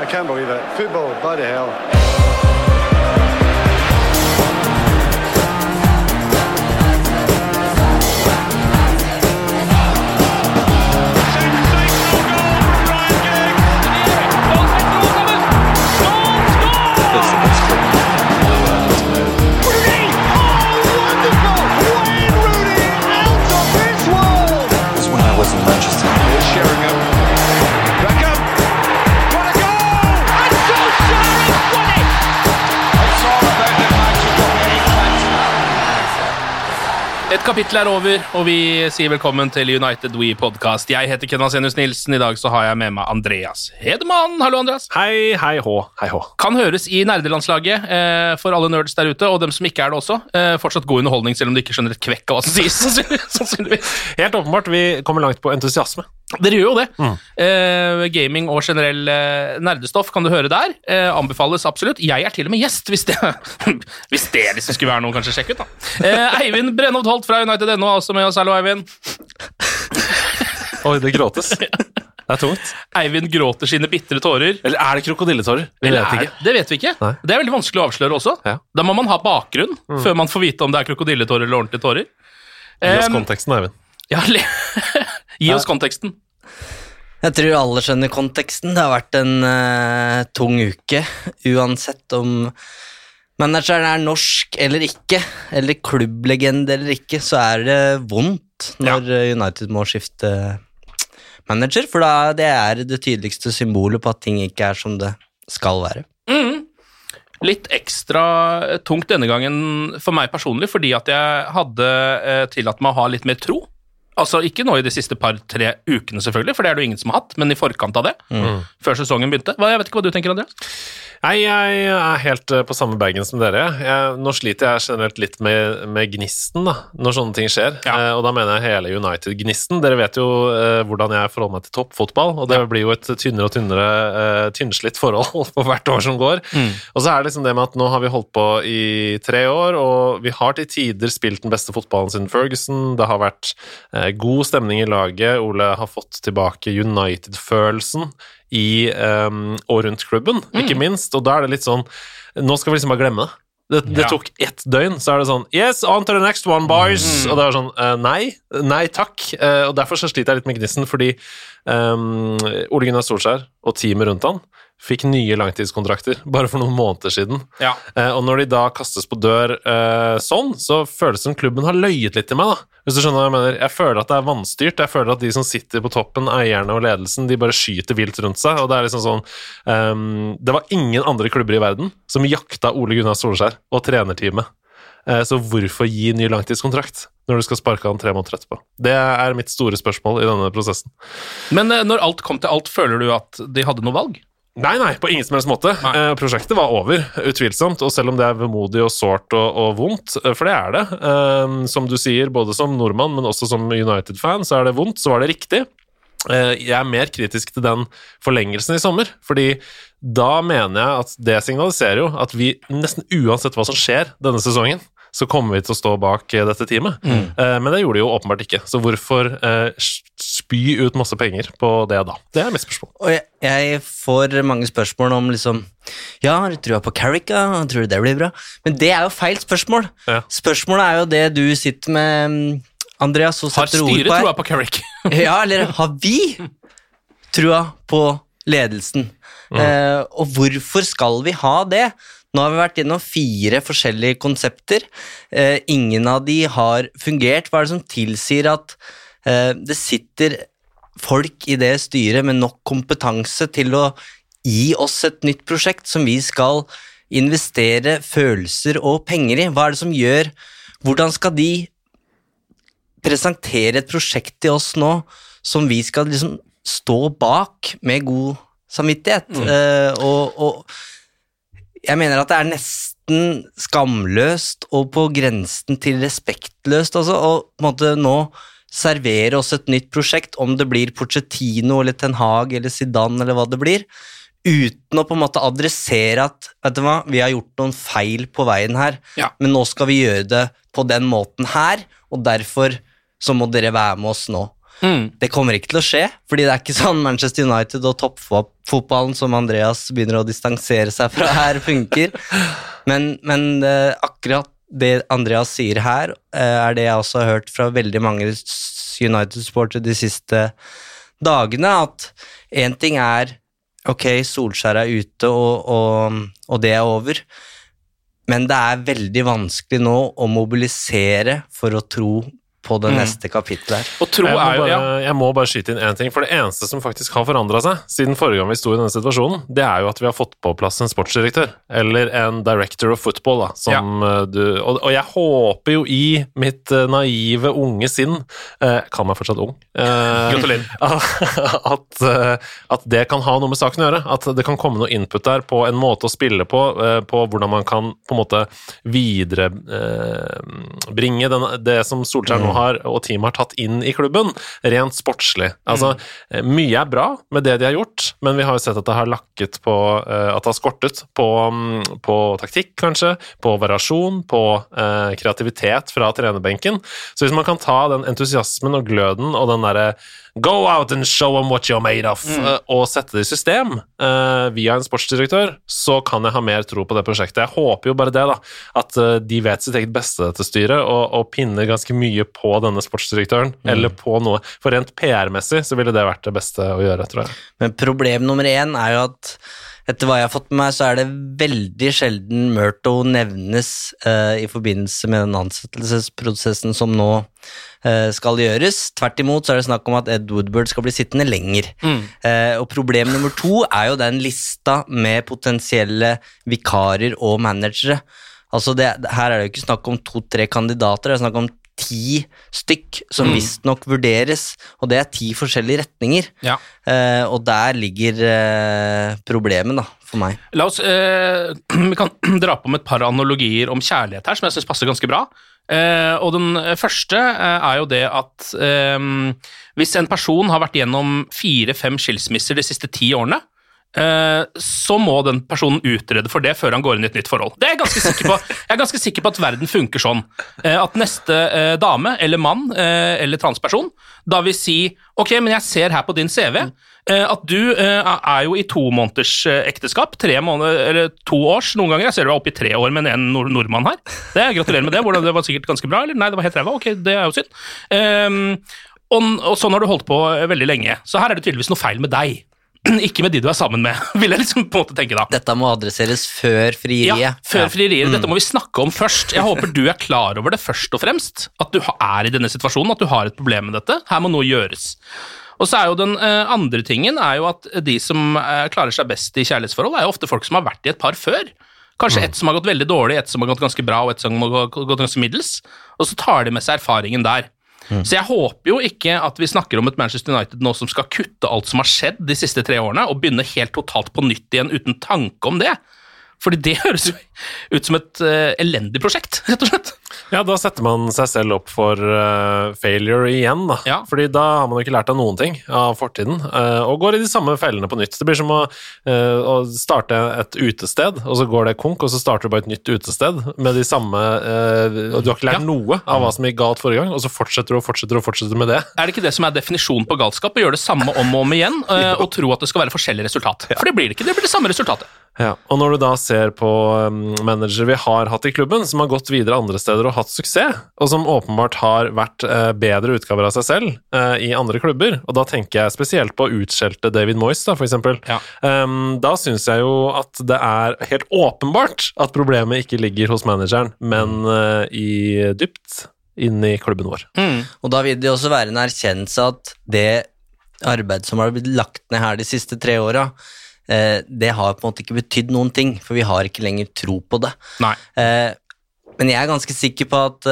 I can't believe it. Football, bloody hell. Et kapittel over, og vi sier velkommen til United We Podcast. Jeg heter Ken Vasenius Nilsen. I dag så har jeg med meg Andreas Hedemann. Hallo, Andreas. Hei, hei, hå. Hei, hå. Kan høres i nerdelandslaget for alle nerds der ute, og dem som ikke er det også. Fortsatt god underholdning, selv om du ikke skjønner et kvekk av hva som sies. Sannsynligvis. Helt åpenbart, vi kommer langt på entusiasme. Dere gjør jo det. Gaming og generell nerdestoff kan du høre der. Anbefales absolutt. Jeg er til og med gjest, hvis det liksom skulle være noe kanskje sjekke ut da. Eivind Brennholt Holt fra United.no også med oss. Hallo, Eivind. Oi, det gråtes. Det er tungt. Eivind gråter sine bittre tårer. Eller er det krokodilletårer? Det vet vi ikke. Nei. Det er veldig vanskelig å avsløre også. Ja. Da må man ha bakgrunn før man får vite om det er krokodilletårer eller ordentlige tårer. Gi oss konteksten, Eivind. Ja, gi oss konteksten. Jeg tror alle skjønner konteksten. Det har vært en tung uke, uansett om manageren er norsk eller ikke, eller klubblegende eller ikke, så er det vondt når United må skifte manager, for det er det tydeligste symbolet på at ting ikke er som det skal være. Litt ekstra tungt denne gangen for meg personlig, fordi at jeg hadde tillatt meg å ha litt mer tro. Altså ikke nå i de siste 2-3 ukene selvfølgelig, for det er det jo ingen som har hatt, men i forkant av det, før sesongen begynte. Jeg vet ikke hva du tenker, Andreas? Nei, jeg er helt på samme bagen som dere. Nå sliter jeg generelt litt med gnisten da, når sånne ting skjer, og da mener jeg hele United-gnisten. Dere vet jo hvordan jeg forholder meg til toppfotball, og det blir jo et tynnere og tynnere tynnslitt forhold på hvert år som går. Og så er det liksom det med at nå har vi holdt på i 3 år, og vi har til tider spilt den beste fotballen siden Ferguson. Det har vært god stemning i laget. Ole har fått tilbake United-følelsen og rundt klubben, ikke minst, og da er det litt sånn, nå skal vi liksom bare glemme det tok 1 døgn, så er det sånn, yes, on to the next one, boys, og det er sånn, nei takk, og derfor så sliter jeg litt med gnisten, fordi Ole Gunnar Solskjær og teamet rundt han fikk nye langtidskontrakter, bare for noen måneder siden. Og når de da kastes på dør sånn, så føles det som klubben har løyet litt til meg da. Hvis du skjønner hva jeg mener. Jeg føler at det er vannstyrt, jeg føler at de som sitter på toppen, eierne og ledelsen, de bare skyter vilt rundt seg, og det er liksom sånn, det var ingen andre klubber i verden som jakta Ole Gunnar Solskjær og trenerteamet. Så hvorfor gi ny langtidskontrakt når du skal sparke han 3 måneder etterpå? Det er mitt store spørsmål i denne prosessen. Men når alt kom til alt, føler du at de hadde noe valg? Nei, på ingen som helst måte. Prosjektet var over, utvilsomt, og selv om det er vemodig og sårt og vondt, for det er det, som du sier, både som nordmann, men også som United-fan, så er det vondt, så var det riktig. Jeg er mer kritisk til den forlengelsen i sommer, fordi da mener jeg at det signaliserer jo at vi nesten uansett hva som skjer denne sesongen, så kommer vi til å stå bak dette teamet. Men det gjorde de jo åpenbart ikke. Så hvorfor spy ut masse penger på det da? Det er mitt spørsmål. Og jeg får mange spørsmål om liksom, har du troa på Carrick? Tror du det blir bra? Men det er jo feil spørsmål. Spørsmålet er jo det du sitter med, Andreas, og setter ord på her. Har styret troa på Carrick? Eller har vi troa på ledelsen? Og hvorfor skal vi ha det? Nå har vi vært gjennom 4 forskjellige konsepter. Ingen av de har fungert. Hva er det som tilsier at det sitter folk i det styret med nok kompetanse til å gi oss et nytt prosjekt som vi skal investere følelser og penger i? Hva er det som gjør? Hvordan skal de presentere et prosjekt til oss nå som vi skal liksom stå bak med god samvittighet? Og jeg mener at det er nesten skamløst og på grensen til respektløst også, og på en måte nå servere oss et nytt prosjekt, om det blir Pochettino eller Ten Hag eller Zidane eller hva det blir, uten å på en måte adressere at, vet du hva, vi har gjort noen feil på veien her, men nå skal vi gjøre det på den måten her, og derfor så må dere være med oss nå. Det kommer ikke til å skje, fordi det ikke sånn Manchester United og toppfotballen som Andreas begynner å distansere seg fra her funker. Men akkurat det Andreas sier her, det jeg også har hørt fra veldig mange United-supportere de siste dagene, at en ting ok, Solskjær ute og det over, men det veldig vanskelig nå å mobilisere for å tro på det neste kapitlet her. Og tro jeg må bare skyte inn en ting, for det eneste som faktisk har forandret seg siden forrige gang vi sto i denne situasjonen, det jo at vi har fått på plass en sportsdirektør, eller en director of football, da, som og jeg håper jo i mitt naive, unge sinn, kan meg fortsatt ung, gratulerer, at det kan ha noe med saken å gjøre, at det kan komme noe input der på en måte å spille på hvordan man kan på en måte videre bringe det som Solskjær nå og teamet har tatt inn i klubben, rent sportslig. Altså, mye bra med det de har gjort, men vi har jo sett at det har lakket på, at det har skortet på taktikk, kanskje, på variasjon, på kreativitet fra trenerbenken. Så hvis man kan ta den entusiasmen og gløden og den derre go out and show them what you're made of, og sette det i system via en sportsdirektør, så kan jeg ha mer tro på det prosjektet. Jeg håper jo bare det da, at de vet sitt eget beste til styret, og pinner ganske mye på denne sportsdirektøren, eller på noe, for rent PR-messig så ville det vært det beste å gjøre, tror jeg. Men problem nummer 1 jo at etter hva jeg har fått med meg, så det veldig sjelden Murto nevnes i forbindelse med den ansettelsesprosessen som nå skal gjøres. Tvert imot så det snakk om at Ed Woodward skal bli sittende lenger. Og problem nummer 2 jo den lista med potensielle vikarer og managere. Altså her det jo ikke snakk om 2-3 kandidater, det snakk om 10 stykk som visst nok vurderes, og det 10 forskjellige retninger. Ja. Og der ligger problemet da, for meg. La oss, vi kan dra på med et par analogier om kjærlighet her, som jeg synes passer ganske bra. Og den første jo det at hvis en person har vært gjennom 4-5 skilsmisser de siste 10 årene, så må den personen utrede for det før han går inn i et nytt forhold. Det jeg ganske sikker på. Jeg ganske sikker på at verden funker sånn. At neste dame, eller mann, eller transperson, da vil si, ok, men jeg ser her på din CV, at du jo i 2 måneders ekteskap, 3 måneder, eller 2 års noen ganger, jeg ser du oppe i 3 år med en nordmann her. Gratulerer med det, det var sikkert ganske bra, eller nei, det var helt ræva, ok, det jo synd. Og sånn har du holdt på veldig lenge, så her det tydeligvis noe feil med deg. Ikke med de du sammen med, vil jeg liksom på en måte tenke da. Dette må adresseres før frieriet. Ja, før frieriet. Dette må vi snakke om først. Jeg håper du klar over det først og fremst, at du i denne situasjonen, at du har et problem med dette. Her må noe gjøres. Og så jo den andre tingen jo at de som klarer seg best i kjærlighetsforhold, jo ofte folk som har vært i et par før. Kanskje et som har gått veldig dårlig, et som har gått ganske bra, og et som har gått ganske middels. Og så tar de med seg erfaringen der. Så jeg håper jo ikke at vi snakker om et Manchester United nå som skal kutte alt som har skjedd de siste 3 årene, og begynne helt totalt på nytt igjen uten tanke om det. Fordi det høres jo ut som et elendig prosjekt, rett og slett. Ja, da setter man seg selv opp for failure igjen, da. Ja. Fordi da har man jo ikke lært av noen ting av fortiden, og går i de samme fellene på nytt. Det blir som å starte et utested, og så går det konk, og så starter du bare et nytt utested med de samme, og du har ikke lært noe av hva som gikk galt forrige gang, og så fortsetter du og fortsetter og fortsetter med det. Det ikke det som definisjonen på galskap, å gjøre det samme om og om igjen, og tro at det skal være forskjellige resultat? For det blir det ikke, det blir det samme resultatet. Ja, og når du da ser på manager vi har hatt i klubben, som har gått videre andre steder og hatt suksess, og som åpenbart har vært bedre utgaver av seg selv i andre klubber, og da tenker jeg spesielt på utskjelte David Moyes, da, for eksempel. Ja. Da synes jeg jo at det helt åpenbart at problemet ikke ligger hos manageren, men dypt inn i klubben vår. Og da vil det også være en erkjennelse at det arbeid som har blitt lagt ned her de siste 3 årene, det har på en måte ikke betydd noen ting, for vi har ikke lenger tro på det. Nei. Men jeg ganske sikker på at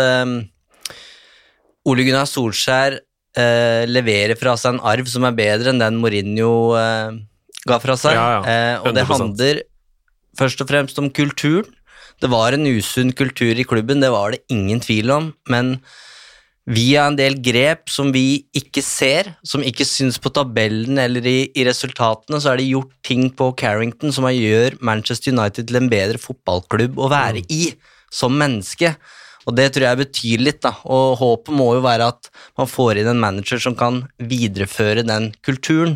Ole Gunnar Solskjær leverer fra seg en arv som bedre enn den Mourinho ga fra seg. Ja, og det handler først og fremst om kulturen. Det var en usunn kultur i klubben, det var det ingen tvil om, men via en del grep som vi ikke ser, som ikke synes på tabellen eller i resultatene, så det gjort ting på Carrington som gjør Manchester United til en bedre fotballklubb å være i som menneske. Og det tror jeg betyr litt, da. Og håpet må jo være at man får inn en manager som kan videreføre den kulturen.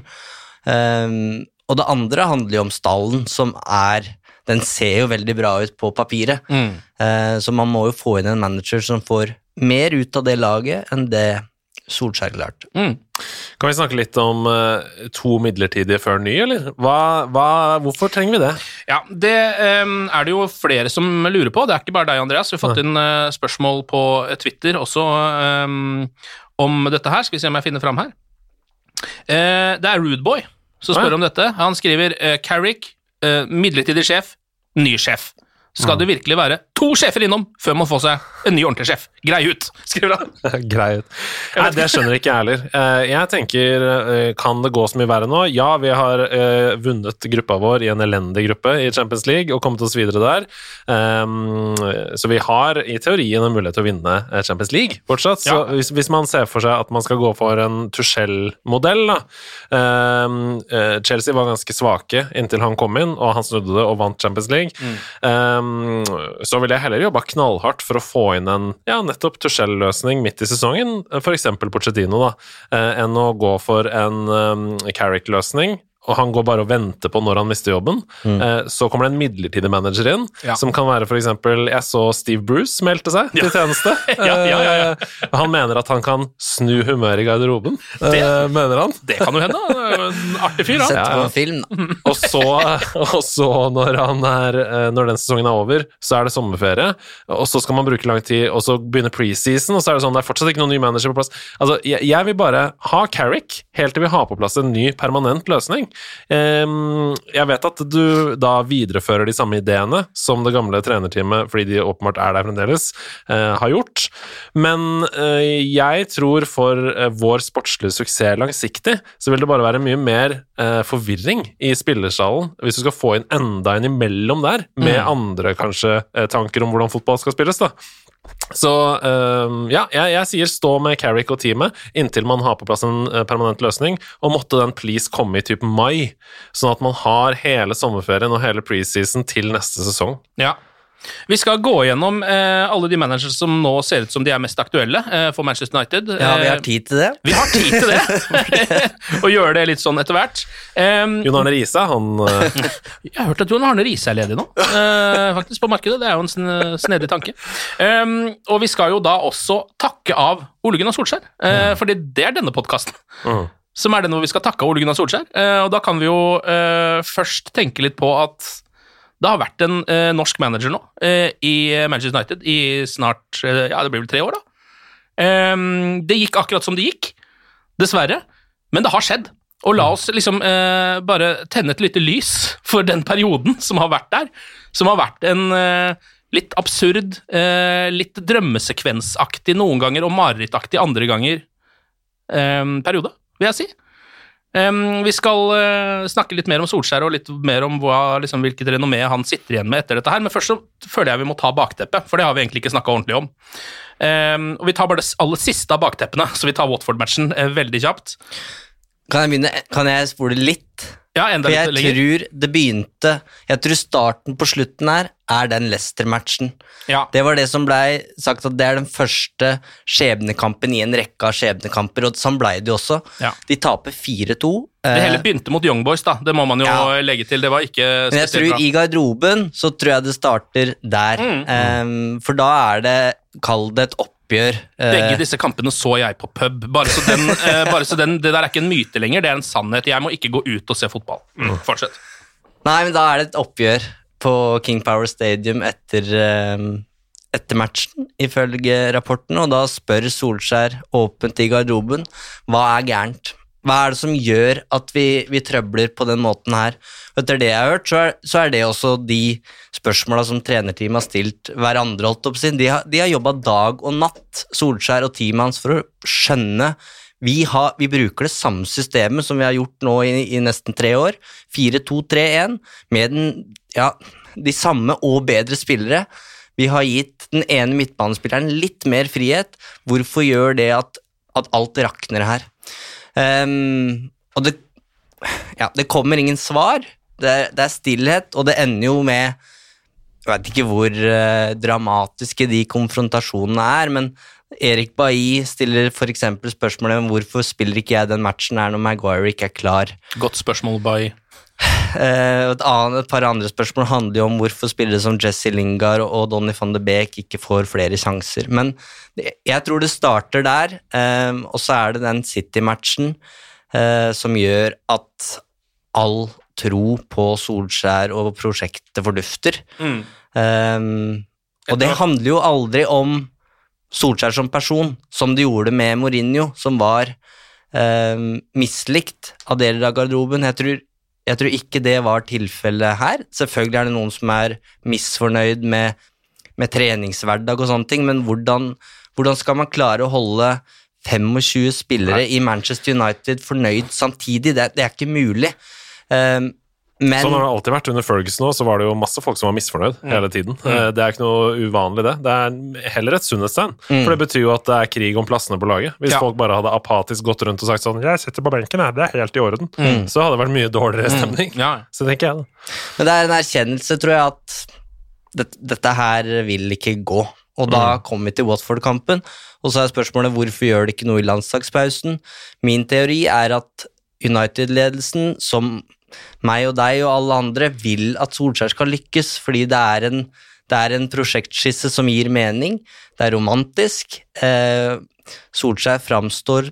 Og det andre handler jo om stallen, som den ser jo veldig bra ut på papiret. Så man må jo få inn en manager som får mer ut av det laget enn det Solskjær klart. Kan vi snakke litt om 2 midlertidige før ny, eller? Hvorfor trenger vi det? Ja, det det jo flere som lurer på. Det ikke bare deg, Andreas. Vi har fått inn spørsmål på Twitter også om dette her. Skal vi se om jeg finner fram her. Det Rudeboy som spør om dette. Han skriver Carrick, midlertidig sjef, ny sjef. Skal det virkelig være 2 sjefer innom før man får seg en ny ordentlig sjef? Grei ut, skriver han. Grei ut. Nei, det skjønner ikke jeg heller. Jeg tenker, kan det gå så mye verre nå? Ja, vi har vunnet gruppa vår i en elendig gruppe i Champions League og kommet oss videre der. Så vi har i teorien en mulighet til å vinne Champions League fortsatt. Så hvis man ser for seg at man skal gå for en Tuchel-modell, Chelsea var ganske svake inntil han kom inn, og han snudde det og vant Champions League. Så vil jeg heller jobbe knallhardt for å få inn en nettopp Tuchel-løsning midt i sesongen, for eksempel Pochettino da, enn å gå for en Carrick-løsning, og han går bare og venter på når han mister jobben. Så kommer det en midlertidig manager inn, som kan være for eksempel, jeg så Steve Bruce meldte seg til tjeneste. Han mener at han kan snu humør i garderoben, mener han. Det kan jo hende, en artig fyr. Sett på en film. Og så når den sesongen er over, så det sommerferie, og så skal man bruke lang tid, og så begynner preseason, og så det sånn, det fortsatt ikke noen ny manager på plass. Altså, jeg vil bare ha Carrick, helt til vi har på plass en ny permanent løsning. Jeg vet at du da viderefører de samme ideene som det gamle trenerteamet, fordi de åpenbart der fremdeles, har gjort, men jeg tror for vår sportslige suksess langsiktig, så vil det bare være mye mer forvirring i spillersalen, hvis du skal få inn enda en imellom der, med andre kanskje tanker om hvordan fotball skal spilles da. Så jeg sier stå med Carrick og teamet inntil man har på plass en permanent løsning, og måtte den please komme i typ mai, sånn at man har hele sommerferien og hele preseason til neste sesong. Ja. Vi skal gå gjennom alle de managers som nå ser ut som de mest aktuelle for Manchester United. Ja, vi har tid til det. Vi har tid til det, og gjør det litt sånn etter hvert. Jon Arne Riise, han... Jeg har hørt at Jon Arne Riise ledig nå, faktisk på markedet. Det jo en snedig tanke. Og vi skal jo da også takke av Ole Gunnar Solskjær, fordi det denne podcasten. Som den hvor vi skal takke av Ole Gunnar Solskjær. Og da kan vi jo først tenke litt på at det har vært en norsk manager nå i Manchester United i snart, det blir vel 3 år da. Det gikk akkurat som det gikk, dessverre, men det har skjedd. Og la oss liksom bare tenne et lite lys for den perioden som har vært der, som har vært en litt absurd, litt drømmesekvensaktig noen ganger, og marerittaktig andre ganger periode, vil jeg si. Vi skal snakke litt mer om Solskjær og litt mer om hvilket renommé han sitter igjen med etter dette her, men først så føler jeg vi må ta bakteppet, for det har vi egentlig ikke snakket ordentlig om. Og vi tar bare det aller siste av bakteppene, så vi tar Watford-matchen veldig kjapt. Kan jeg spole litt? Ja, enda litt lenger. Jeg tror starten på slutten den Leicester-matchen. Ja. Det var det som ble sagt at det den første skjebnekampen i en rekke av skjebnekamper, og sånn ble det jo også. Ja. De taper 4-2. Det hele begynte mot Young Boys da, det må man jo legge til, det var ikke spesielt bra. Men jeg tror i garderoben, så tror jeg det starter der. For da det, kall det et oppgjør. Begge disse kampene så jeg på pub, bare så det der ikke en myte lenger, det en sannhet. Jeg må ikke gå ut og se fotball. Fortsett. Nei, men da det et oppgjør på King Power Stadium etter matchen, ifølge rapporten, og da spør Solskjær åpent i garderoben, hva gærent? Hva det som gjør at vi trøbler på den måten her? Og etter det jeg har hørt, så det også de spørsmålene som trenerteamet har stilt hverandre, holdt opp sin. De har jobbet dag og natt, Solskjær og teamet hans, for å skjønne vi bruker det samme systemet som vi har gjort nå i nesten 3 år, 4-2-3-1, med de samme og bedre spillere. Vi har gitt den ene midtbanespilleren litt mer frihet. Hvorfor gjør det at alt rakner her? Og det kommer ingen svar. Det stillhet, og det ender jo med Jeg vet ikke hvor dramatiske de konfrontasjonene men Erik Bailly stiller for eksempel spørsmålet om hvorfor spiller ikke jeg den matchen her når Maguire ikke klar. Godt spørsmål, Bailly. Et par andre spørsmål handler jo om hvorfor spillere som Jesse Lingard og Donny van de Beek ikke får flere sjanser. Men jeg tror det starter der, og så det den City-matchen som gjør at all tro på Solskjær og prosjektet fordufter. Og det handler jo aldri om Solskjær som person, som de gjorde med Mourinho, som var mislikt av deler av garderoben. Jeg tror ikke det var tilfellet her. Selvfølgelig det noen som misfornøyd med treningshverdag og sånne ting, men hvordan skal man klare å holde 25 spillere i Manchester United fornøyd samtidig? Det ikke mulig. Men sånn har det alltid vært. Under Ferguson også, så var det jo masse folk som var misfornøyd hele tiden. Det ikke noe uvanlig det. Det heller et sunnhetstegn. For det betyr jo at det krig om plassene på laget. Hvis folk bare hadde apatisk gått rundt og sagt sånn, jeg sitter på benken her, det helt i orden. Så hadde det vært mye dårligere stemning. Så tenker jeg det. Men det en erkjennelse, tror jeg, at dette her vil ikke gå. Og da kommer vi til Watford-kampen, og så spørsmålet hvorfor gjør det ikke noe i landslagspausen. Min teori at United-ledelsen, som meg og deg og alle andre, vil at Solskjær skal lykkes, fordi det en prosjektskisse som gir mening, det romantisk. Solskjær framstår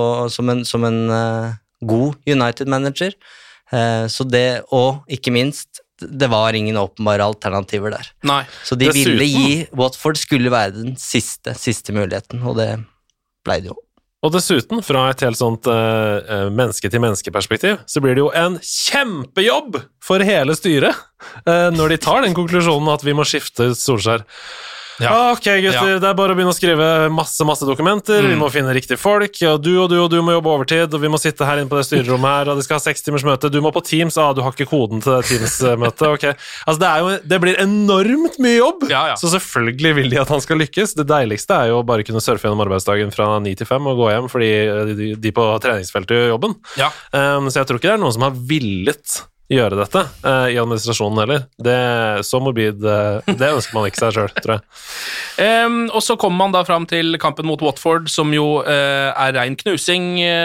som en god United-manager, så det, og ikke minst, det var ingen åpenbare alternativer der. Nei. Så de ville gi Watford skulle være den siste muligheten, og det ble det jo. Og dessuten, fra et helt sånt menneske-til-menneske-perspektiv, så blir det jo en kjempejobb for hele styret når de tar den konklusjonen at vi må skifte Solskjær. Ok, gutter, det bare å begynne å skrive masse dokumenter, vi må finne riktige folk, og du må jobbe overtid, og vi må sitte her inne på det styrerommet her, og de skal ha 6 timers møte, du må på Teams, du har ikke koden til det Teams-møtet, ok. Altså, det blir enormt mye jobb, så selvfølgelig vil de at han skal lykkes. Det deiligste jo bare kunne surfe gjennom arbeidsdagen fra 9 til 5 og gå hjem, fordi de på treningsfeltet gjør jobben. Så jeg tror ikke det noen som har villet gjøre dette i administrasjonen heller. Så morbid, det ønsker man ikke seg selv, tror jeg. Og så kommer man da fram til kampen mot Watford, som jo ren knusing,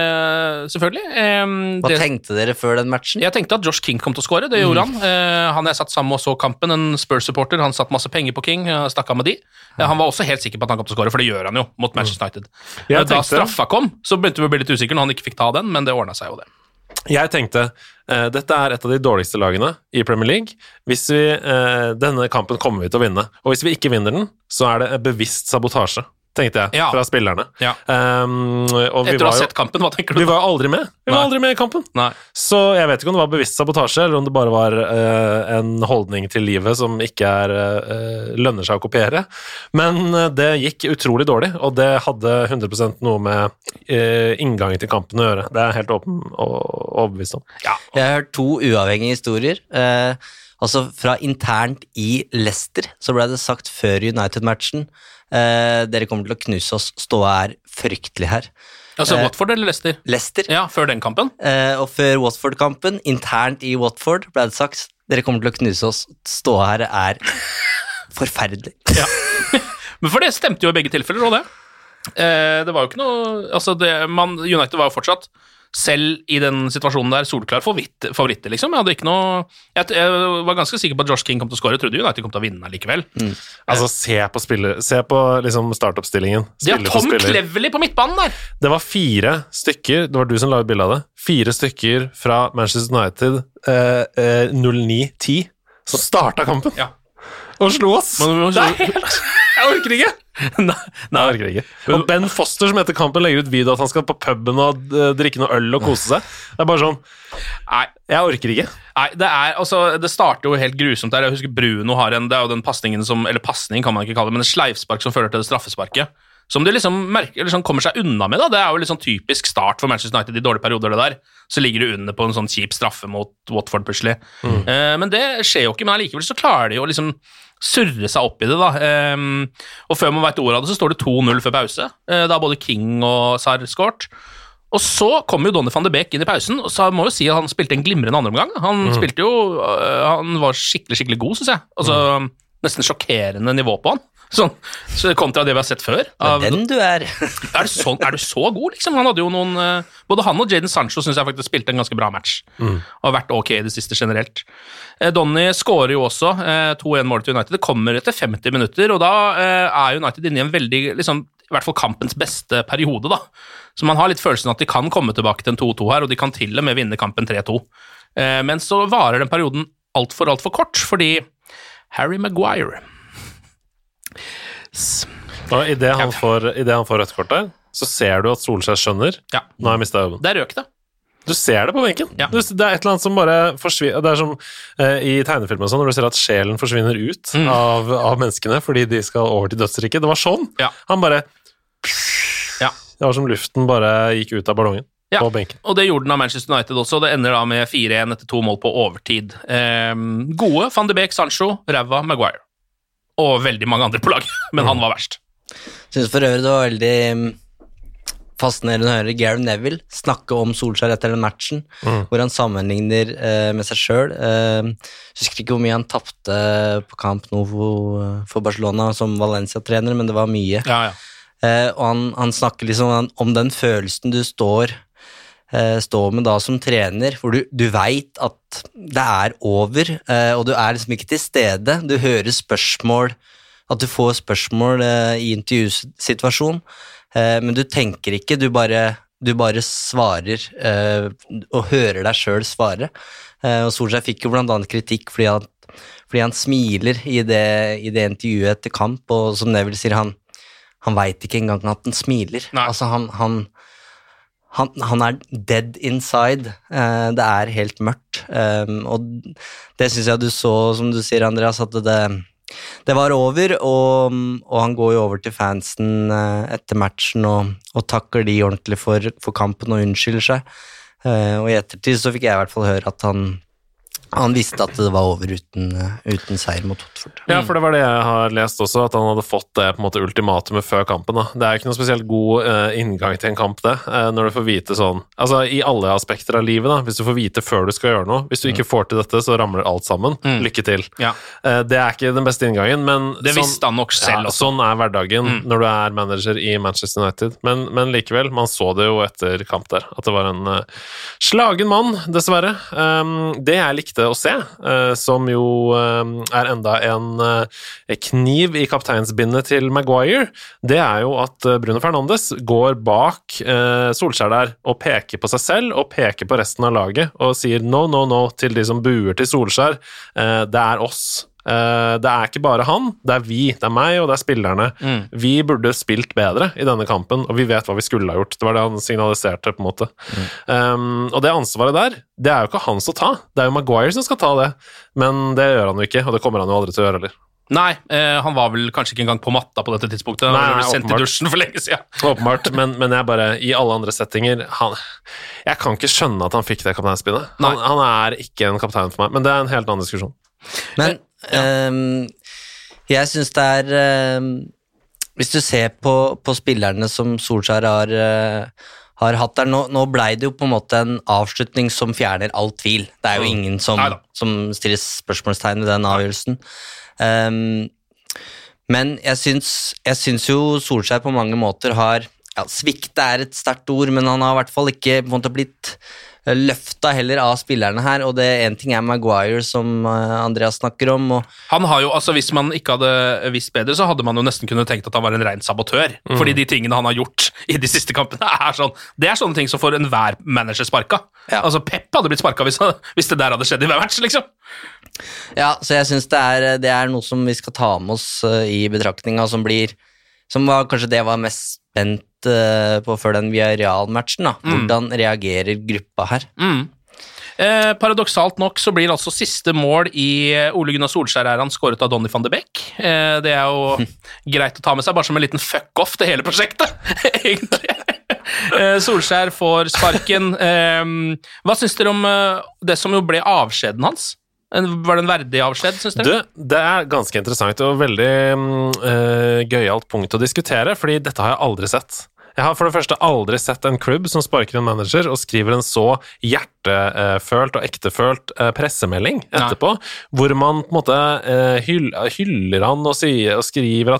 selvfølgelig. Hva tenkte dere før den matchen? Jeg tenkte at Josh King kom til å score, det gjorde han. Han jeg satt sammen og så kampen, en Spurs-supporter, han satt masse penger på King, stakk av med de. Han var også helt sikker på at han kom til å score, for det gjør han jo mot Manchester United. Da straffa kom, så begynte vi å bli litt usikker når han ikke fikk ta den, men det ordnet seg jo det. Jeg tenkte, dette et av de dårligste lagene i Premier League. Denne kampen kommer vi til å vinne. Og hvis vi ikke vinner den, så det bevisst sabotasje, tenkte jeg, fra spillerne. Og etter å ha sett kampen, hva tenker du? Vi var aldri med. Vi var aldri med i kampen. Nei. Så jeg vet ikke om det var bevisst sabotasje, eller om det bare var en holdning til livet som ikke lønner seg å kopiere. Men det gikk utrolig dårlig, og det hadde 100% noe med inngangen til kampen å gjøre. Det helt åpen og overbevist om. Jeg har hørt 2 uavhengige historier. Altså fra internt i Leicester så ble det sagt før United-matchen dere kommer til å knuse oss, ståa fryktelig her. Altså Watford eller Leicester? Leicester. Ja, før den kampen. Og før Watford-kampen, internt i Watford, ble det sagt dere kommer til å knuse oss, ståa her forferdelig. Men for det stemte jo i begge tilfeller, og det. Det var jo ikke noe altså United var jo fortsatt selv i den situasjonen der solklar favoritter, liksom. Jeg hadde ikke noe jeg var ganske sikker på at Josh King kom til å score. Jeg trodde United kom til å vinne likevel. Altså, se på liksom startoppstillingen. Tom Cleverley på midtbanen der! Det var 4 stykker, det var du som la ut bildet av det, 4 stykker fra Manchester United 09-10 som startet kampen. Og slo oss. Jeg orker ikke! Nei, jeg orker ikke. Og Ben Foster som etter kampen legger ut video at han skal på puben og drikke noe øl og kose seg. Det bare sånn, nei, jeg orker ikke. Nei, det starter jo helt grusomt der. Jeg husker Bruno har det jo den passningen som, eller passning kan man ikke kalle det, men en sleivspark som fører til det straffesparket. Som de liksom kommer seg unna med da. Det jo litt sånn typisk start for Manchester United i dårlige perioder det der. Så ligger du under på en sånn kjip straffe mot Watford plutselig. Men det skjer jo ikke, men allikevel så klarer de jo liksom surre seg opp i det da. Og før man vet ordet av det, så står det 2-0 før pause. Da både King og Sarr skåret. Og så kom jo Donny van de Beek inn i pausen, og så må jo si at han spilte en glimrende andre omgang. Han spilte jo, han var skikkelig god, synes jeg. Altså, nesten sjokkerende nivå på han. Sånn, så kontra det vi har sett før. Den du er. Er du så god, liksom? Han hadde jo noen både han og Jadon Sancho synes jeg faktisk spilte en ganske bra match. Og har vært ok i det siste generelt. Donny skårer jo også 2-1-mål til United. Det kommer etter 50 minutter, og da er United inne i en veldig, liksom, i hvert fall kampens beste periode, da. Så man har litt følelsen at de kan komme tilbake til en 2-2 her, og de kan til og med vinne kampen 3-2. Men så varer den perioden alt for kort, fordi Harry Maguire og i det han får rødt kort der, så ser du at Solskjær skjønner. Nå har jeg mistet jobben. Det røk det. Du ser det på benken. Det er et eller annet som bare forsvinner. Det er som i tegnefilmer og sånn, når du ser at sjelen forsvinner ut av menneskene fordi de skal over til dødsriket. Det var sånn. Han bare det var som luften bare gikk ut av ballongen. På benken. Og det gjorde den av Manchester United også. Det ender da med 4-1 etter 2 mål på overtid. Gode Van de Beek, Sancho, ræva Maguire. Og veldig mange andre på laget, men han var verst. Jeg synes for øvrig det var veldig fascinerende å høre Gary Neville snakke om Solskjær etter den matchen, hvor han sammenligner med seg selv. Jeg husker ikke hvor mye han tappte på Camp Nou for Barcelona som Valencia-trener, men det var mye. Og han snakker liksom om den følelsen du står med da som trener, hvor du vet at det er over, og du er liksom ikke til stede. Du hører spørsmål, at du får spørsmål i intervjusituasjon, men du tenker ikke, du bare svarer og hører deg selv svare. Og Solskjær fikk jo blant annet kritikk fordi han smiler i det intervjuet etter kamp, og som Neville sier, han vet ikke engang at han smiler. Altså han er dead inside. Det er helt mørkt. Og det synes jeg du så, som du sier, Andreas, at det var over, og han går jo over til fansen etter matchen og takker de ordentlig for kampen og unnskylder seg. Og i ettertid så fikk jeg i hvert fall høre at han visste at det var over uten seier mot Watford. Ja, for det var det jeg har lest også, at han hadde fått det på en måte ultimatumet før kampen. Da. Det er ikke noe spesielt god inngang til en kamp, det, når du får vite sånn, altså i alle aspekter av livet, da, hvis du får vite før du skal gjøre noe, hvis du ikke får til dette, så ramler alt sammen. Lykke til. Det er ikke den beste inngangen, men det visste han nok selv også. Sånn er hverdagen når du er manager i Manchester United, men likevel, man så det jo etter kamp der, at det var en slagen mann, dessverre. Det jeg likte å se, som jo er enda en kniv i kapteinsbindet til Maguire, det er jo at Bruno Fernandes går bak Solskjær der og peker på seg selv og peker på resten av laget og sier no til de som buer til Solskjær. Det er oss. Det er ikke bare han, det er vi, det er meg og det er spillerne. Vi burde spilt bedre i denne kampen, og vi vet hva vi skulle ha gjort. Det var det han signaliserte på en måte. Og det ansvaret der, det er jo ikke han som tar. Det er jo Maguire som skal ta det, men det gjør han jo ikke, og det kommer han jo aldri til å gjøre heller. Nei, han var vel kanskje ikke engang på matta på dette tidspunktet. Han var vel sendt i dusjen for lenge siden. Åpenbart, men jeg bare, i alle andre settinger, jeg kan ikke skjønne at han fikk det kapteinspinnet. Han er ikke en kaptein for meg, men det er en helt annen diskusjon. Men jeg synes det er hvis du ser på spillerne som Solskjær har hatt der, nå ble det jo på en måte en avslutning som fjerner all tvil. Det er jo ingen som stiller spørsmålstegn ved den avgjørelsen. Men jeg synes jo Solskjær på mange måter har, svikte er et sterkt ord, men han har i hvert fall ikke på en måte blitt løfta heller av spillerne her, og det en ting er Maguire som Andreas snakker om. Han har jo, altså hvis man ikke hadde visst bedre, så hadde man jo nesten kunne tenkt at han var en ren sabotør, fordi de tingene han har gjort i de siste kampene det er sånne ting som får enhver manager sparka. Altså Pep hadde blitt sparka hvis det der hadde skjedd i hver match, liksom. Ja, så jeg synes det er noe som vi skal ta med oss i betraktninga, som var kanskje det jeg var mest spent på før den Villarreal-matchen, da. Hvordan reagerer gruppa her? Paradoksalt nok så blir altså siste mål i Ole Gunnar Solskjær-æraen skåret av Donny van de Beek. Det er jo greit å ta med seg, bare som en liten fuck-off til hele prosjektet, egentlig. Solskjær får sparken. Hva synes dere om det som jo ble avskjeden hans? Var det en verdig avskjed, synes dere? Det er ganske interessant og veldig gøyalt punkt å diskutere, fordi dette har jeg aldri sett. Jeg har for det første aldri sett en klubb som sparker en manager og skriver en så hjertefølt og ektefølt pressemelding etterpå, hvor man på en måte hyller han og skriver at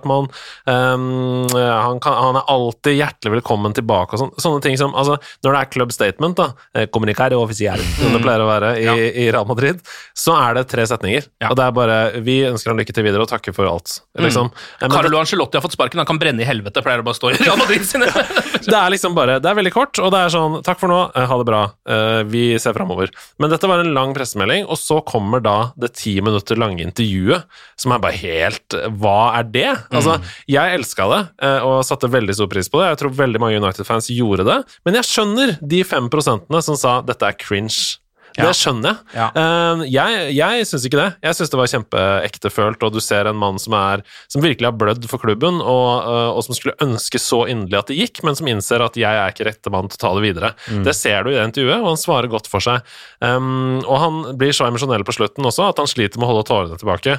han alltid hjertelig velkommen tilbake og sånne ting som, altså, når det club statement da, kommunikare offisiell, som det pleier å være i Real Madrid, så det 3 setninger, og det bare, vi ønsker han lykke til videre og takker for alt, liksom. Carlo Ancelotti har fått sparken, han kan brenne i helvete, pleier å bare stå i Real Madrid sine. Det liksom bare, det veldig kort, og det sånn, takk for nå, ha det bra, vi ser fremover. Men dette var en lang pressemelding, og så kommer da det 10 minutter lange intervjuet, som bare helt, hva det? Altså, jeg elsket det, og satte veldig stor pris på det, jeg tror veldig mange United-fans gjorde det, men jeg skjønner de 5% som sa, dette cringe. Det skjønner jeg. Jeg synes ikke det. Jeg synes det var kjempeektefølt, og du ser en mann som virkelig har blødd for klubben, og som skulle ønske så inderlig at det gikk, men som innser at jeg ikke rette mann til å ta det videre. Det ser du i det intervjuet, og han svarer godt for seg. Og han blir så emosjonell på slutten også, at han sliter med å holde tårene tilbake.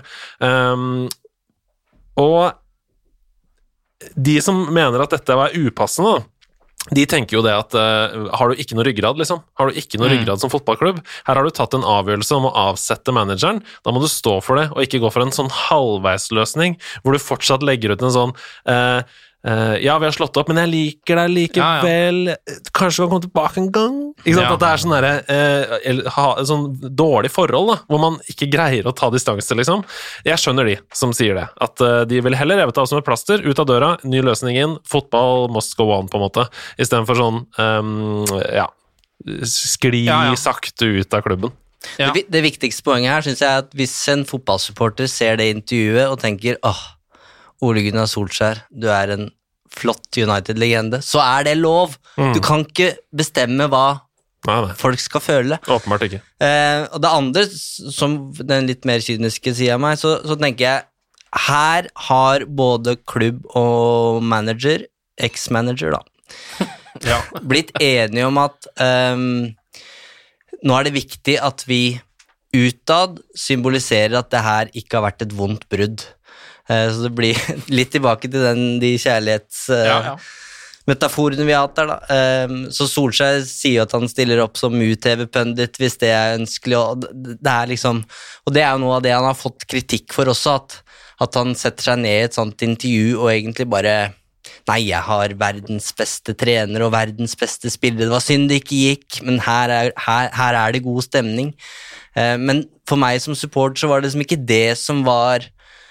Og de som mener at dette var upassende, de tenker jo det at har du ikke noe ryggrad, liksom? Har du ikke noe ryggrad som fotballklubb? Her har du tatt en avgjørelse om å avsette manageren, da må du stå for det, og ikke gå for en sånn halvveisløsning, hvor du fortsatt legger ut en sånn ja, vi har slått opp, men jeg liker deg likevel, kanskje vi kan komme tilbake en gang, ikke sant? At det sånn dårlig forhold da, hvor man ikke greier å ta distanse, liksom. Jeg skjønner de som sier det, at de vil heller revet av som et plaster, ut av døra, ny løsning inn, fotball must go on på en måte, i stedet for sånn skli sakte ut av klubben. Det viktigste poenget her synes jeg at hvis en fotballsupporter ser det intervjuet og tenker, Ole Gunnar Solskjær, du en flott United-legende, så det lov. Du kan ikke bestemme hva folk skal føle. Åpenbart ikke. Og det andre, som den litt mer kyniske siden av meg, så tenker jeg, her har både klubb og manager, ex-manager da, blitt enige om at nå det viktig at vi utad symboliserer at det her ikke har vært et vondt brudd. Så det blir litt tilbake til de kjærlighetsmetaforene vi har hatt der da. Så Solskjær sier at han stiller opp som UTV-pundit hvis det ønskelig, og det liksom, og det jo noe av det han har fått kritikk for også, at han setter seg ned i et sånt intervju og egentlig bare, nei, jeg har verdens beste trener og verdens beste spillere, det var synd det ikke gikk, men her det god stemning. Men for meg som support så var det liksom ikke det som var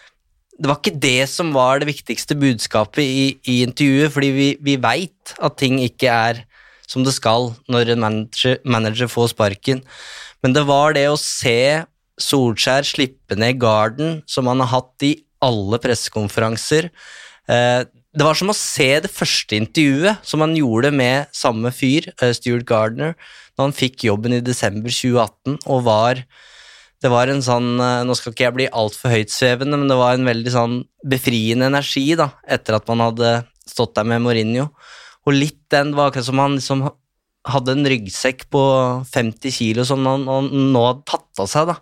det viktigste budskapet i intervjuet, fordi vi vet at ting ikke som det skal når en manager får sparken. Men det var det å se Solskjær slippe ned garden som han har hatt i alle pressekonferanser. Det var som å se det første intervjuet som han gjorde med samme fyr, Stuart Gardner, når han fikk jobben i desember 2018, og det var en sånn, nå skal ikke jeg bli alt for høytsvevende, men det var en veldig sånn befriende energi da, etter at man hadde stått der med Mourinho, og litt det var akkurat som han liksom hadde en ryggsekk på 50 kilo som han nå hadde tatt av seg da.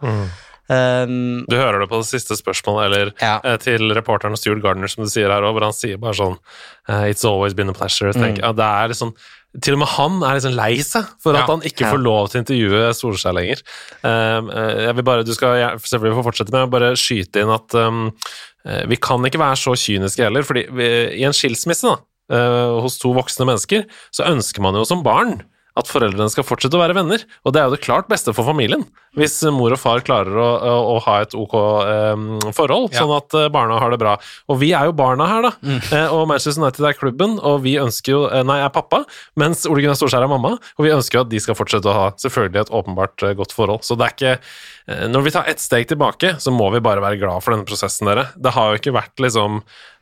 Du hører det på det siste spørsmålet, eller til reporteren Stuart Gardner, som du sier her, hvor han sier bare sånn, it's always been a pleasure, det liksom, til og med han liksom lei seg for at han ikke får lov til å intervjue Solskjær lenger. Jeg vil bare, du skal selvfølgelig få fortsette med å bare skyte inn at vi kan ikke være så kyniske heller, fordi i en skilsmisse da, hos 2 voksne mennesker, så ønsker man jo som barn at foreldrene skal fortsette å være venner, og det jo det klart beste for familien, hvis mor og far klarer å ha et ok forhold, sånn at barna har det bra. Og vi jo barna her da, og Manchester United klubben, og vi ønsker jo, nei, jeg pappa, mens Ole Gunnar Solskjær mamma, og vi ønsker jo at de skal fortsette å ha selvfølgelig et åpenbart godt forhold. Så det ikke, når vi tar et steg tilbake, så må vi bare være glad for denne prosessen dere. Det har jo ikke vært liksom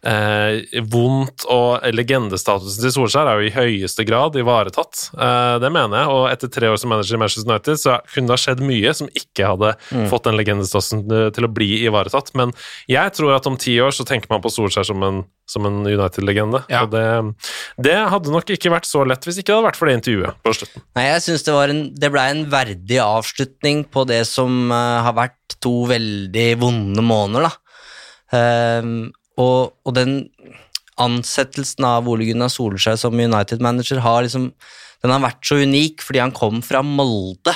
vondt, og legendestatusen til Solskjær jo i høyeste grad ivaretatt. Det mener jeg, og etter 3 år som manager i Manchester United, så kunne det ha skjedd mye som ikke hadde fått den legendestatusen til å bli ivaretatt. Men jeg tror at om 10 år så tenker man på Solskjær som en United-legende. Og det hadde nok ikke vært så lett hvis ikke det hadde vært for det intervjuet på slutten. Nei, jeg synes det ble en verdig avslutning på det som har vært 2 veldig vonde måneder da. Og den ansettelsen av Ole Gunnar Solskjær som United-manager den har vært så unik fordi han kom fra Molde,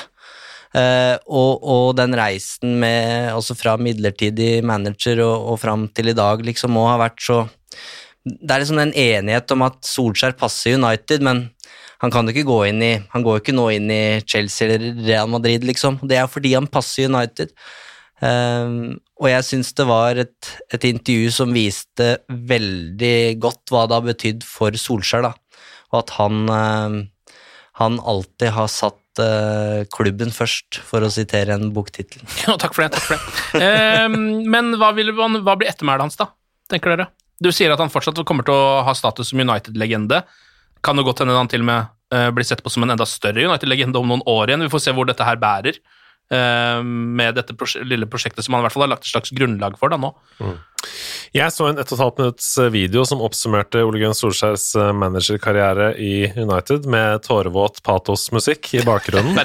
og den reisen med, også fra midlertidig manager og frem til i dag, liksom må ha vært så, det liksom en enighet om at Solskjær passer United, men han kan jo ikke han går ikke nå inn i Chelsea eller Real Madrid, liksom, det fordi han passer United. Og jeg synes det var et intervju som viste veldig godt hva det har betydd for Solskjær da, og at han alltid har satt klubben først, for å sitere en boktitel. Ja, takk for det. Men hva blir ettermælet hans da, tenker dere? Du sier at han fortsatt kommer til å ha status som United-legende. Kan det godt hende han til og med blir sett på som en enda større United-legende om noen år igjen. Vi får se hvor dette her bærer. Med dette lille prosjektet som han i hvert fall har lagt et slags grunnlag for da nå. Jeg så en 1,5 minutts video som oppsummerte Ole Gunnar Solskjærs managerkarriere i United med tårevåt patosmusikk i bakgrunnen.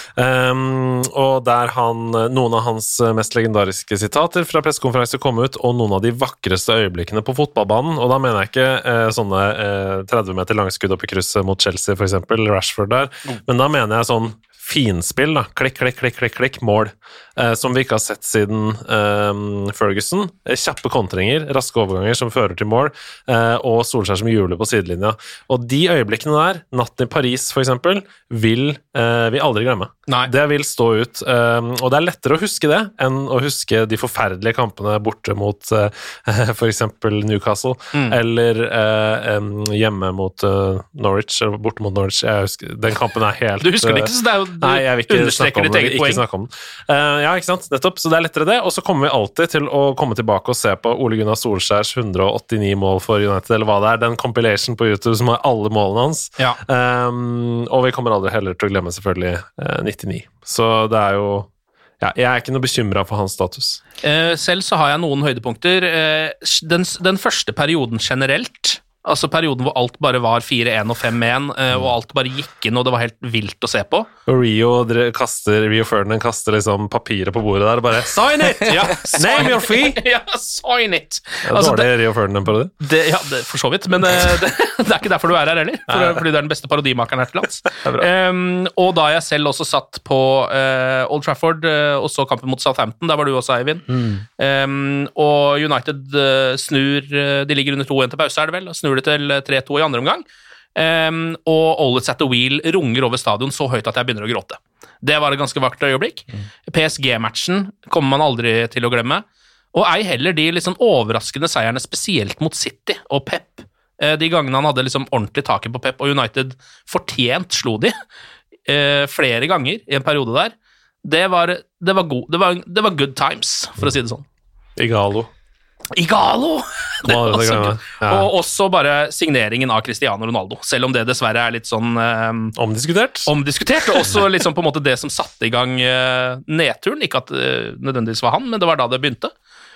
Og der noen av hans mest legendariske sitater fra pressekonferanser kom ut, og noen av de vakreste øyeblikkene på fotballbanen, og da mener jeg ikke sånne 30 meter langskudd opp i krysset mot Chelsea for eksempel, Rashford der, men da mener jeg sånn finspill da, klikk, mål, som vi ikke har sett siden Ferguson, kjappe kontringer, raske overganger som fører til mål, og Solskjær som hjuler på sidelinja. Og de øyeblikkene der, natten i Paris for eksempel, vil vi aldri glemme. Nei. Det vil stå ut, og det er lettere å huske det enn å huske de forferdelige kampene borte mot for eksempel Newcastle, eller hjemme mot Norwich, eller borte mot Norwich. Jeg husker, den kampen er helt... Du husker det ikke, så det er jo Nei, jeg vil ikke understreker ditt eget poeng. Ikke snakke om den. Ja, ikke sant? Nettopp, så det er lettere det, og så kommer vi alltid til å komme tilbake og se på Ole Gunnar Solskjærs 189 mål for United, eller hva det er, den compilation på YouTube som har alle målene hans, ja. Og vi kommer aldri heller til å glemme selvfølgelig 99. Så det er jo, ja, jeg er ikke noe bekymret for hans status. Selv så har jeg noen høydepunkter. Den første perioden generelt, altså perioden hvor alt bare var 4-1 og 5-1, og alt bare gikk inn, og det var helt vilt å se på. Og Rio Ferdinand kaster liksom papiret på bordet der, og bare sign it! Ja, name your fee! Ja, sign it! Altså, dårlig Rio Ferdinand på det? Ja, for så vidt, men det er ikke derfor du er her heller, fordi du er den beste parodimakeren her til lands. Og da jeg selv også satt på Old Trafford, og så kampen mot Southampton, der var du også, Eivind. Og United snur, de ligger under 2-1 til pause, er det vel, og snur det til 3-2 i andre omgang, og All It's at the Wheel runger over stadion så høyt at jeg begynner å gråte. Det var et ganske vakkert øyeblikk. PSG-matchen kommer man aldri til å glemme, og ei heller de liksom overraskende seierne, spesielt mot City og Pep. De gangene han hadde liksom ordentlig taket på Pep, og United fortjent slo de flere ganger i en periode der. Det var good times, for å si det sånn. Igalo! Det var så gøy. Ja. Og også bare signeringen av Cristiano Ronaldo, selv om det dessverre er litt sånn omdiskutert, og også liksom på en måte det som satte i gang nedturen, ikke at nødvendigvis var han, men det var da det begynte.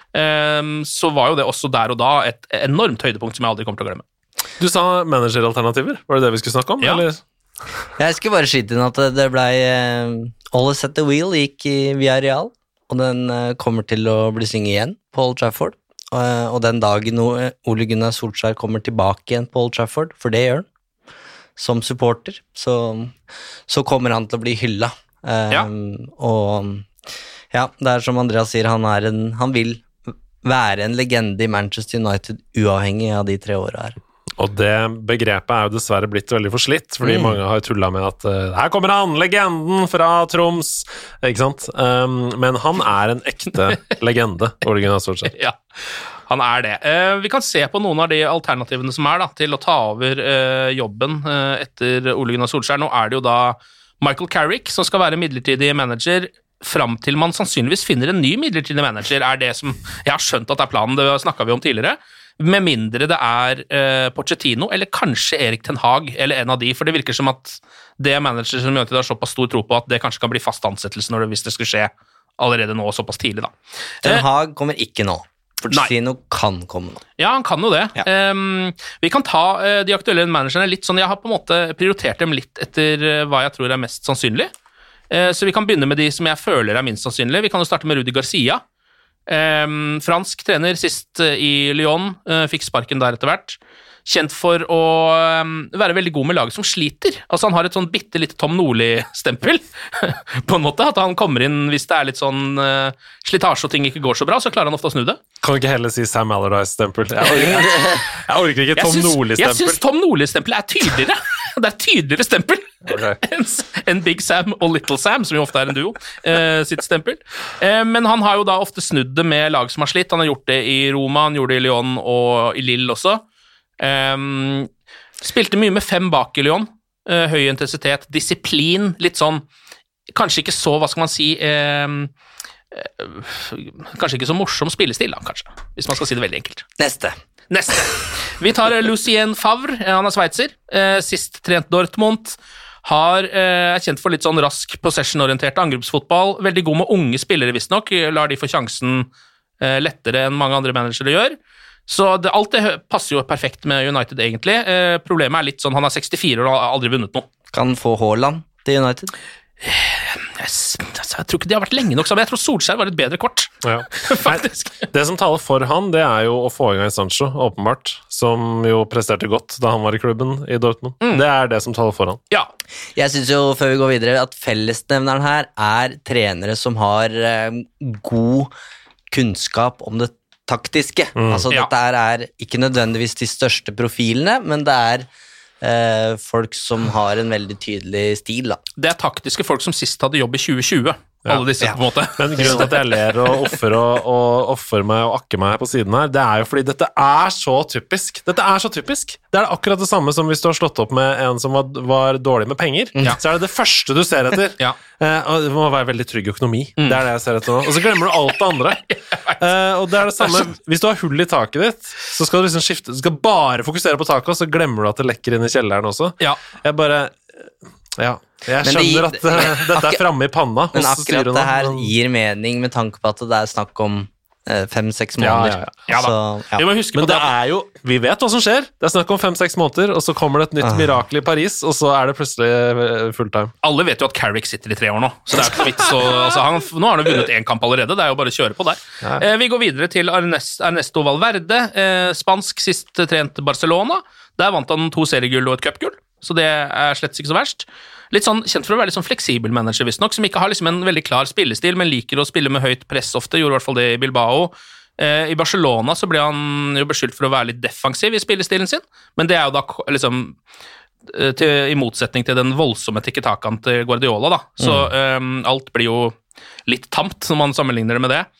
Så var jo det også der og da et enormt høydepunkt som jeg aldri kommer til å glemme. Du sa manageralternativer, var det vi skulle snakke om? Ja. Eller? Jeg skulle bare skyte inn at det ble All Is at the Wheel gikk i Villarreal, og den kommer til å bli synget igjen på Old Trafford. Og den dagen Ole Gunnar Solskjær kommer tilbake igjen på Old Trafford, for det gjør han, som supporter, så kommer han til å bli hylla. Og ja, det er som Andreas sier, han vil være en legende i Manchester United, uavhengig av de 3 årene her. Og det begrepet er jo dessverre blitt veldig forslitt, fordi mange har tullet med at her kommer han, legenden fra Troms, ikke sant? Men han er en ekte legende, Ole Gunnar Solskjær. Ja, han er det. Vi kan se på noen av de alternativene som er da, til å ta over jobben etter Ole Gunnar Solskjær. Nå er det jo da Michael Carrick som skal være midlertidig manager, fram til man sannsynligvis finner en ny midlertidig manager, er det som jeg har skjønt at er planen, det snakket vi om tidligere. Med mindre det er Pochettino, eller kanskje Erik Ten Hag, eller en av de, for det virker som at det er manager som United har såpass stor tro på at det kanskje kan bli fast ansettelse hvis det skulle skje allerede nå, såpass tidlig da. Ten Hag kommer ikke nå. Pochettino kan komme nå. Ja, han kan jo det. Ja. Vi kan ta de aktuelle managerne litt sånn, jeg har på en måte prioritert dem litt etter hva jeg tror er mest sannsynlig. Så vi kan begynne med de som jeg føler er minst sannsynlig. Vi kan jo starte med Rudi Garcia. Fransk trener sist i Lyon, fikk sparken der etter hvert. Kjent for å være veldig god med laget som sliter. Altså han har et sånn bitte litt Tom Nordli-stempel, på en måte, at han kommer inn hvis det er litt sånn slitasje og ting ikke går så bra, så klarer han ofte å snu det. Kan du ikke heller si Sam Allardyce-stempel? Jeg orker ikke Tom Nordli-stempel. Jeg synes Tom Nordli-stempel er tydeligere. Det er et tydeligere stempel enn Big Sam og Little Sam, som jo ofte er en duo, sitt stempel. Men han har jo da ofte snudd det med lag som har slitt. Han har gjort det i Roma, han gjorde det i Lyon og i Lille også. Spilte mye med 5 bak i Lyon, høy intensitet, disiplin, litt sånn, kanskje ikke så, hva skal man si, kanskje ikke så morsom spillestil da, kanskje, hvis man skal si det veldig enkelt. Neste. Vi tar Lucien Favre, han er sveitser, sist trent Dortmund, er kjent for litt sånn rask possession-orientert angrepsfotball, veldig god med unge spillere visst nok, lar de få sjansen lettere enn mange andre managere gjør. Så alt det passer jo perfekt med United egentlig. Problemet er litt sånn, han er 64 år og har aldri vunnet noe. Kan få Haaland til United? Jeg tror ikke de har vært lenge nok sammen. Jeg tror Solskjær var et bedre kort, faktisk. Det som taler for han, det er jo å få i gang Sancho, åpenbart, som jo presterte godt da han var i klubben i Dortmund. Det er det som taler for han. Ja. Jeg synes jo, før vi går videre, at fellesnevneren her er trenere som har god kunnskap om det taktiske. Altså dette er ikke nødvendigvis de største profilene, men det er folk som har en veldig tydelig stil da. Det er taktiske folk som sist hadde jobb i 2020. Alle disse på en måte. Men grunnen til at jeg ler og offer meg og akker meg på siden her, det er jo fordi dette er så typisk. Dette er så typisk. Det er akkurat det samme som hvis du har slått opp med en som var dårlig med penger, så er det første du ser etter. Og det må være veldig trygg økonomi. Det er det jeg ser etter nå. Og så glemmer du alt det andre. Og det er det samme. Hvis du har hull i taket ditt, så skal du liksom skifte. Du skal bare fokusere på taket, og så glemmer du at det lekker inn i kjelleren også. Jeg skjønner at dette er fremme i panna. Men akkurat det her gir mening med tanke på at det er snakk om 5-6 måneder. Vi må huske men på det er jo, vi vet hva som skjer. Det er snakk om 5-6 måneder, og så kommer det et nytt mirakel i Paris, og så er det plutselig fulltime. Alle vet jo at Carrick sitter i 3 år nå, så det er ikke vits. Nå har han vunnet 1 kamp allerede, det er jo bare å kjøre på der. Vi går videre til Ernesto Valverde, spansk sist trent Barcelona. Der vant han 2 seriegull og et cupgull, så det er slett ikke så verst. Litt sånn, kjent for å være litt sånn fleksibel manager visst nok, som ikke har liksom en veldig klar spillestil, men liker å spille med høyt press ofte, gjorde i hvert fall det i Bilbao. I Barcelona så ble han jo beskyldt for å være litt defensiv i spillestilen sin, men det er jo da liksom i motsetning til den voldsomme tikki-takan til Guardiola da, så alt blir jo litt tamt når man sammenligner det med det.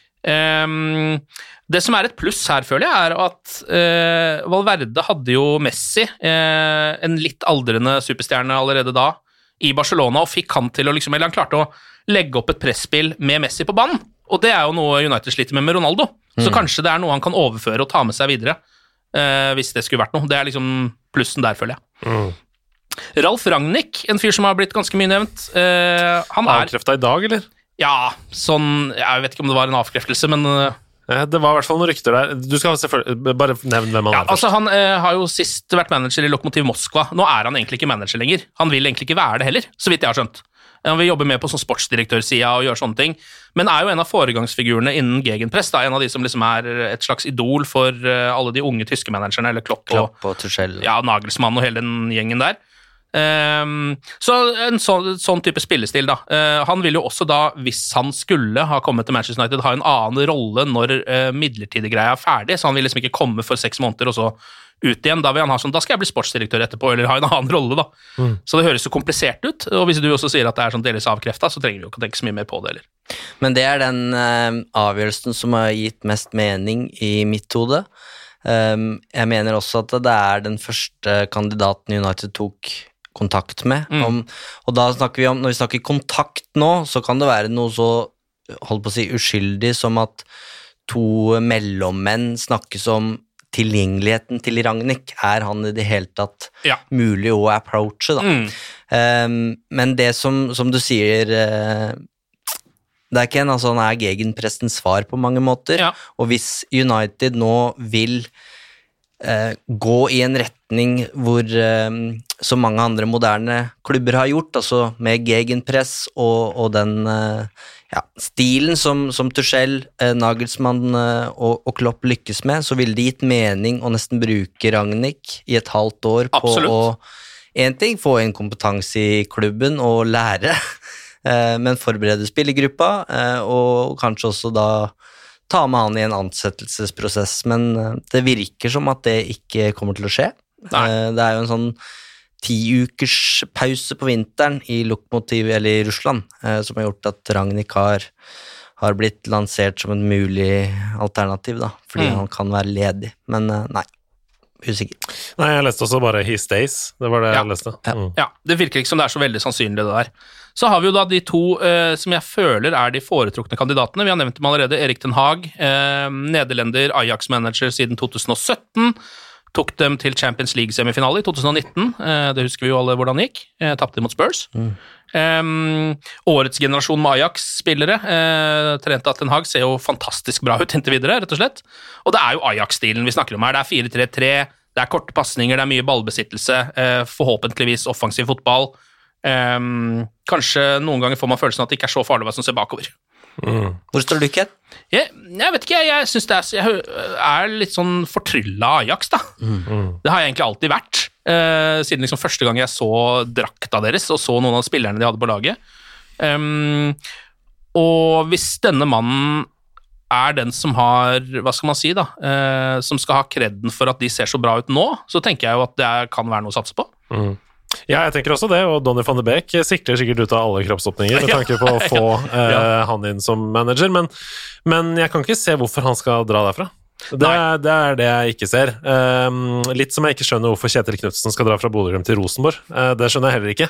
Det som er et pluss her, føler jeg, er at Valverde hadde jo Messi, en litt aldrende superstjerne allerede da, i Barcelona, og fikk han til å liksom, eller han klarte å legge opp et presspill med Messi på banen, og det er jo noe United sliter med Ronaldo, så kanskje det er noe han kan overføre og ta med seg videre, hvis det skulle vært noe. Det er liksom plussen der, føler jeg. Ralf Rangnick, en fyr som har blitt ganske mye nevnt, han er... Avkreftet i dag, eller? Ja, sånn, jeg vet ikke om det var en avkreftelse, men... Det var i hvert fall noen rykter der. Du skal selvfølgelig bare nevne hvem han er. Altså han har jo sist vært manager i Lokomotiv Moskva. Nå er han egentlig ikke manager lenger. Han vil egentlig ikke være det heller, så vidt jeg har skjønt. Han vil jobbe med på sånn sportsdirektørsida og gjøre sånne ting, men er jo en av foregangsfigurene innen gegenpress, da, en av de som liksom er et slags idol for alle de unge tyske managerne, eller Klopp og Tuchel. Ja, Nagelsmann og hele den gjengen der. Så en sånn type spillestil da. Han vil jo også da, hvis han skulle ha kommet til Manchester United, ha en annen rolle når midlertidig greia er ferdig, så han vil liksom ikke komme for 6 måneder og så ut igjen. Da vil han ha sånn, da skal jeg bli sportsdirektør etterpå, eller ha en annen rolle da. Så det høres så komplisert ut, og hvis du også sier at det er sånn delvis avkreftet, så trenger vi jo ikke tenke så mye mer på det heller. Men det er den avgjørelsen som har gitt mest mening i mitt hode. Jeg mener også at det er den første kandidaten United tok kontakt med, og da snakker vi om, når vi snakker kontakt nå, så kan det være noe så, hold på å si, uskyldig som at 2 mellommenn snakkes om tilgjengeligheten til Rangnick. Er han i det hele tatt mulig å approache da? Men det som du sier, det er ikke han er gegenpressens svar på mange måter, og hvis United nå vil gå i en retning hvor så mange andre moderne klubber har gjort, altså med gegenpress og den stilen som Tuchel, Nagelsmann og Klopp lykkes med, så ville det gitt mening å nesten bruke Rangnick i et halvt år på å en ting, få en kompetanse i klubben og lære, men forberede spillergruppa, og kanskje også da ta med han i en ansettelsesprosess, men det virker som at det ikke kommer til å skje. Det er jo en sånn 10 ukers pause på vinteren i Lokomotiv eller i Russland, som har gjort at Rangnick har blitt lansert som en mulig alternativ da, fordi han kan være ledig, men nei, usikker. Nei, jeg leste også bare He Stays, det var det jeg leste. Ja, det virker ikke som det er så veldig sannsynlig det der. Så har vi jo da de to som jeg føler er de foretrukne kandidatene. Vi har nevnt dem allerede, Erik Ten Hag, nederlender, Ajax-manager siden 2017, tok dem til Champions League-semifinale i 2019, det husker vi jo alle hvordan det gikk, tappte mot Spurs. Årets generasjon med Ajax-spillere, trent av Ten Hag, ser jo fantastisk bra ut inntil videre, rett og slett. Og det er jo Ajax-stilen vi snakker om her, det er 4-3-3, det er korte passninger, det er mye ballbesittelse, forhåpentligvis offensiv fotball. Kanskje noen ganger får man følelsen at det ikke er så farlig hva som ser bakover. Hvor står du, Ken? Jeg vet ikke, jeg synes jeg er litt sånn fortryllet Ajax da. Det har jeg egentlig alltid vært, siden liksom første gang jeg så drakta deres og så noen av spillerne de hadde på laget. Og hvis denne mannen er den som har, hva skal man si da, som skal ha kredden for at de ser så bra ut nå, så tenker jeg jo at det kan være noe å satse på. Ja, jeg tenker også det, og Donny van de Beek sikler sikkert ut av alle kroppsåpninger med tanke på å få han inn som manager, men jeg kan ikke se hvorfor han skal dra derfra. Det er det jeg ikke ser. Litt som jeg ikke skjønner hvorfor Kjetil Knutsen skal dra fra Bodø/Glimt til Rosenborg. Det skjønner jeg heller ikke.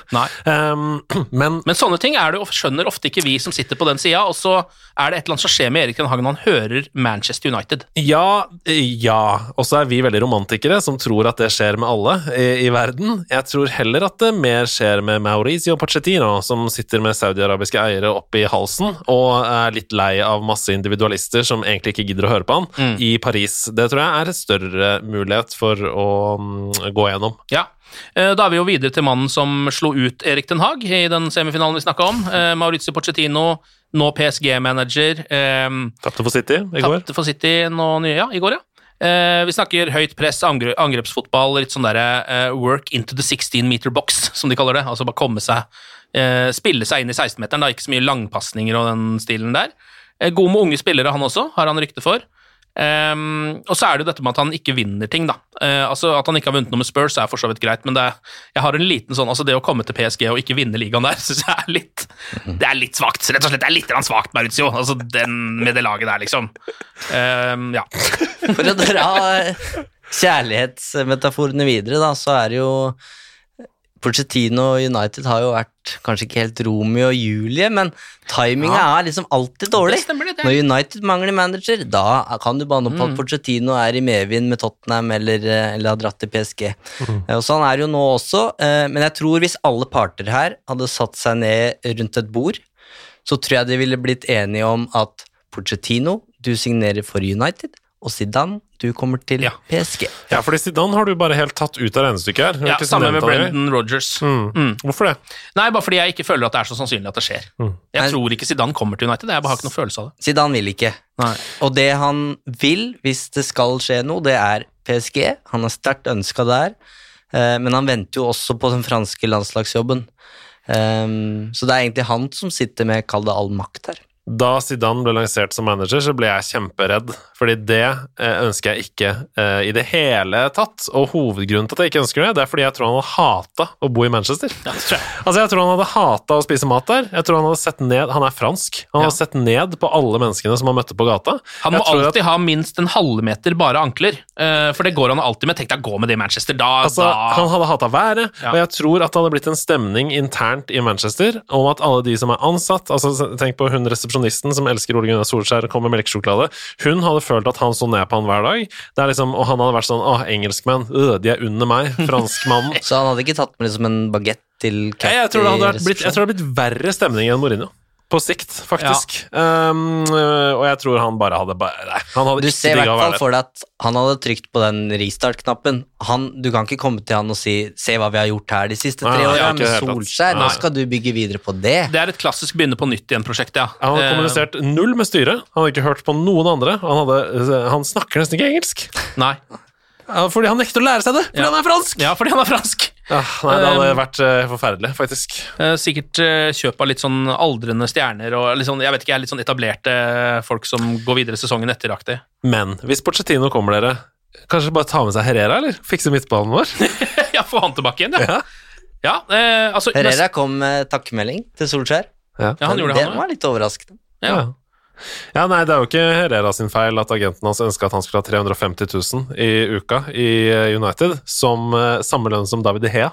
Men sånne ting skjønner ofte ikke vi som sitter på den siden, og så er det et eller annet som skjer med Erik Ten Hag når han hører Manchester United. Ja, og så er vi veldig romantikere som tror at det skjer med alle i verden. Jeg tror heller at det mer skjer med Mauricio Pochettino, som sitter med saudi-arabiske eiere oppe i halsen, og er litt lei av masse individualister som egentlig ikke gidder å høre på han, i Paris. Det tror jeg er en større mulighet for å gå gjennom. Ja, da er vi jo videre til mannen som slo ut Erik Ten Hag i den semifinalen vi snakket om. Mauricio Pochettino, nå PSG-manager. Tappte for City i går. Tappte for City i går, ja. Vi snakker høyt press, angrepsfotball, litt sånn der work into the 16-meter box, som de kaller det. Altså bare komme seg, spille seg inn i 16-meteren, da, ikke så mye langpassninger og den stilen der. God med unge spillere han også, har han rykte for. Og så er det jo dette med at han ikke vinner ting da, altså at han ikke har vunnet noe med Spurs er for så vidt greit, men jeg har en liten sånn, altså det å komme til PSG og ikke vinne ligaen der, synes jeg det er litt svagt, rett og slett, det er litt svagt Mauricio, altså med det laget der liksom. Ja. For å dra kjærlighetsmetaforene videre da, så er det jo Pochettino og United har jo vært kanskje ikke helt Romeo og Julie, men timingen er liksom alltid dårlig. Når United mangler manager, da kan du bare nå på at Pochettino er i medvind med Tottenham eller har dratt til PSG. Og sånn er det jo nå også, men jeg tror hvis alle parter her hadde satt seg ned rundt et bord, så tror jeg de ville blitt enige om at Pochettino, du signerer for United, og Zidane, du kommer til PSG. Ja, fordi Zidane har du bare helt tatt ut av regnestykket her. Ja, sammen med Brendan Rodgers. Hvorfor det? Nei, bare fordi jeg ikke føler at det er så sannsynlig at det skjer. Jeg tror ikke Zidane kommer til United, jeg bare har ikke noen følelse av det. Zidane vil ikke. Nei. Og det han vil, hvis det skal skje noe, det er PSG. Han har sterkt ønsket der, men han venter jo også på den franske landslagsjobben. Så det er egentlig han som sitter med, kall det all makt her. Da Zidane ble lansert som manager, så ble jeg kjemperedd, fordi det ønsker jeg ikke i det hele tatt, og hovedgrunnen til at jeg ikke ønsker det er fordi jeg tror han hadde hatet å bo i Manchester. Ja, altså jeg tror han hadde hatet å spise mat der, jeg tror han hadde sett ned, han er fransk, han hadde sett ned på alle menneskene som han møtte på gata. Han må alltid ha minst en halvmeter bare ankler, for det går han alltid med. Tenk deg, gå med det i Manchester, han hadde hatet været, og jeg tror at det hadde blitt en stemning internt i Manchester, om at alle de som er ansatt, altså tenk på hun resepsjonisten som elsker Ole Gunnar Solskjær og kommer med melkesjokolade, hun hadde følt at han så ned på han hver dag. Det er liksom, og han hadde vært sånn, engelskmenn, de er under meg, franskmannen. Så han hadde ikke tatt med liksom en baguette til jeg tror det hadde blitt verre stemning enn Mourinho. på sikt, faktisk. Og jeg tror han bare hadde han hadde Du ikke ser i digget å hvert være fall for deg at han hadde trykt på den restart-knappen. Du kan ikke komme til han og si, se hva vi har gjort her de siste 3 Nei, årene ikke med helt tatt. Solskjær. Nå skal du bygge videre på det. Det er et klassisk begynne på nytt igjen-prosjekt, ja. Han hadde kommunisert null med styret. Han hadde ikke hørt på noen andre. Han snakker nesten ikke engelsk. Nei. Fordi han nekter å lære seg det, fordi han er fransk! Ja, fordi han er fransk. Nei, det hadde vært forferdelig, faktisk. Sikkert kjøp av litt sånn aldrende stjerner og litt sånn, jeg vet ikke, litt sånn etablerte folk som går videre sesongen etteraktig. Men hvis Pochettino kommer dere, kanskje bare ta med seg Herrera, eller? Fikse midtbanen vår? Ja, få han tilbake igjen, ja. Ja, altså, Herrera kom med takkemelding til Solskjær. Ja, han gjorde det. Det var litt overraskende. Ja, nei, det er jo ikke Herrera sin feil at agenten hans ønsket at han skulle ha 350 000 i uka i United, som samme lønn som David De Gea,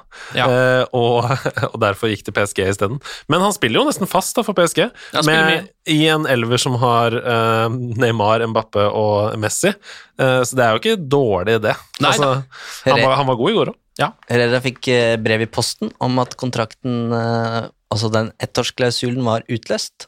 og derfor gikk til PSG i stedet. Men han spiller jo nesten fast da for PSG, i en elver som har Neymar, Mbappé og Messi, så det er jo ikke dårlig det. Altså, han var god i går også. Ja. Herrera fikk brev i posten om at kontrakten, altså den ettårsklausulen var utløst.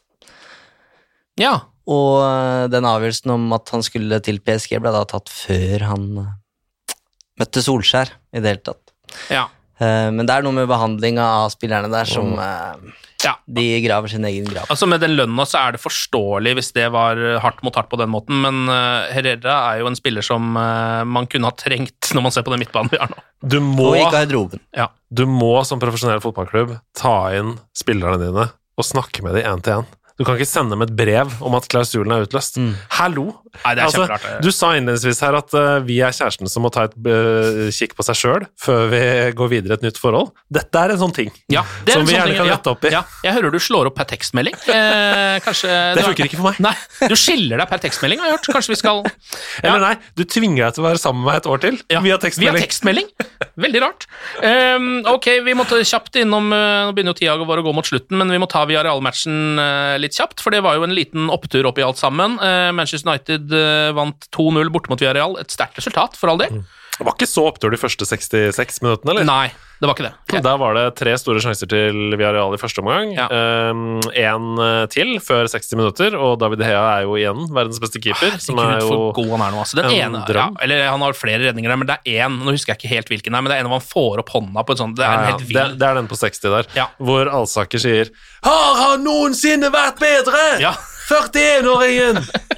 Ja. Og den avgjørelsen om at han skulle til PSG ble da tatt før han møtte Solskjær i det hele tatt. Ja. Men det er noe med behandlinga av spillerne der som de graver sin egen grav. Altså med den lønna så er det forståelig hvis det var hardt mot hardt på den måten, men Herrera er jo en spiller som man kunne ha trengt når man ser på den midtbanen vi har nå. Og ikke garderoben. Ja. Du må som profesjonell fotballklubb ta inn spillerne dine og snakke med dem 1-1. Du kan ikke sende dem et brev om at klausulen er utløst. Hallo! Nei, det er kjemperart. Du sa innledningsvis her at vi er kjæresten som må ta et kikk på seg selv før vi går videre et nytt forhold. Dette er en sånn ting som vi gjerne kan rette opp i. Ja. Jeg hører du slår opp per tekstmelding. Kanskje det funker ikke for meg. Nei, du skiller deg per tekstmelding, har jeg hørt. Kanskje vi skal... Eller nei, du tvinger deg til å være sammen med meg et år til via tekstmelding. Via tekstmelding. Veldig rart. Ok, vi måtte kjapt innom, nå begynner jo tida vår å gå mot slutten, men vi må ta via Real-matchen litt kjapt, for det var jo en liten opptur opp i alt sammen. Manchester United vant 2-0 borte mot Villarreal. Et sterkt resultat, for all del. Det var ikke så opptur de første 66 minuttene, eller? Nei, det var ikke det. Der var det 3 store sjanser til Villarreal i første omgang. En til før 60 minutter, og David De Gea er jo igjen verdens beste keeper. Som er jo for god han er nå. Altså, den ene, eller han har flere redninger der, men det er en, nå husker jeg ikke helt hvilken der, men det er en av han får opp hånda på et sånt, det er en helt vild. Det er den på 60 der, hvor Alsaker sier «Har han noensinne vært bedre?» Ja. 41-åringen!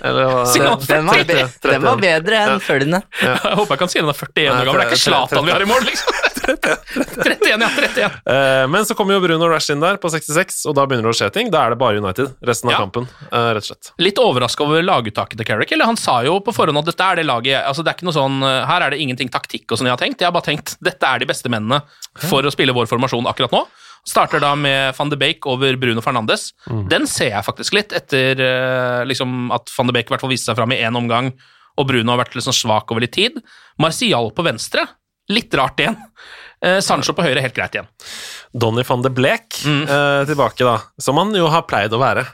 Den var bedre enn følgende. Jeg håper jeg kan si den er 41 år gammel. Det er ikke Zlatan vi har i mål, liksom. 31. Men så kommer jo Bruno Rash inn der på 66, og da begynner det å skje ting. Da er det bare United resten av kampen, rett og slett. Litt overrasket over laguttaket til Carrick, eller han sa jo på forhånd at dette er det laget, altså det er ikke noe sånn, her er det ingenting taktikk og sånn jeg har tenkt, jeg har bare tenkt, dette er de beste mennene for å spille vår formasjon akkurat nå. Starter da med Van de Beek over Bruno Fernandes. Den ser jeg faktisk litt etter liksom at Van de Beek i hvert fall viste seg fram i en omgang, og Bruno har vært litt sånn svak over litt tid. Martial på venstre, litt rart igjen. Sancho på høyre, helt greit igjen. Donny van de Beek tilbake da, som han jo har pleid å være.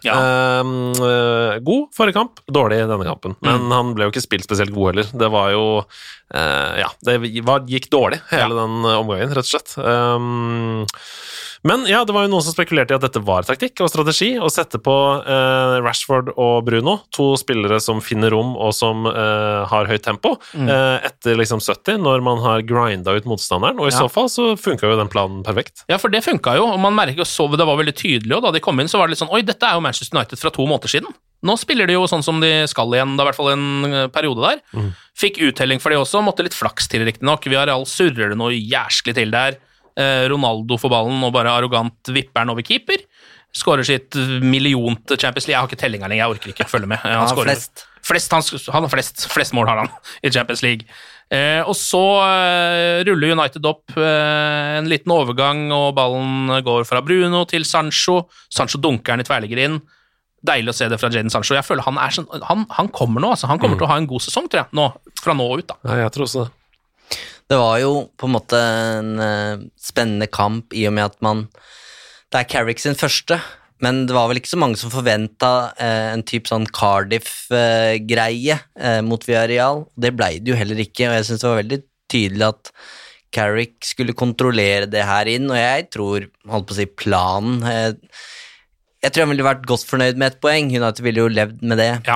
God forrige kamp, dårlig denne kampen. Men han ble jo ikke spilt spesielt god heller. Det var jo, det gikk dårlig hele den omgangen, rett og slett. Men ja, det var jo noen som spekulerte i at dette var taktikk og strategi, å sette på Rashford og Bruno, 2 spillere som finner rom og som har høyt tempo, etter liksom 70, når man har grindet ut motstanderen, og i så fall så funket jo den planen perfekt. Ja, for det funket jo, og man merker jo så, det var veldig tydelig, og da de kom inn så var det litt sånn, oi, dette er jo Manchester United fra 2 måneder siden. Nå spiller de jo sånn som de skal igjen, det er i hvert fall en periode der. Fikk uttelling for det også, måtte litt flaks til riktig nok, Villarreal surrer det noe jærskelig til der. Ronaldo får ballen og bare arrogant vipper den over keeper. Skårer sitt millionte Champions League. Jeg har ikke tellinga lenger, jeg orker ikke følge med. Han har flest mål har han i Champions League. Og så ruller United opp en liten overgang, og ballen går fra Bruno til Sancho. Sancho dunker den i tverrligger inn. Deilig å se det fra Jadon Sancho. Jeg føler han er sånn, han kommer nå, altså. Han kommer til å ha en god sesong, tror jeg, fra nå ut da. Ja, jeg tror også det. Det var jo på en måte en spennende kamp i og med at det er Carrick sin første, men det var vel ikke så mange som forventet en typ sånn Cardiff-greie mot Villarreal. Det ble det jo heller ikke, og jeg synes det var veldig tydelig at Carrick skulle kontrollere det her inn, og jeg tror, holdt på å si, planen Jeg tror han ville vært godt fornøyd med et poeng. United ville jo levd med det. Ja.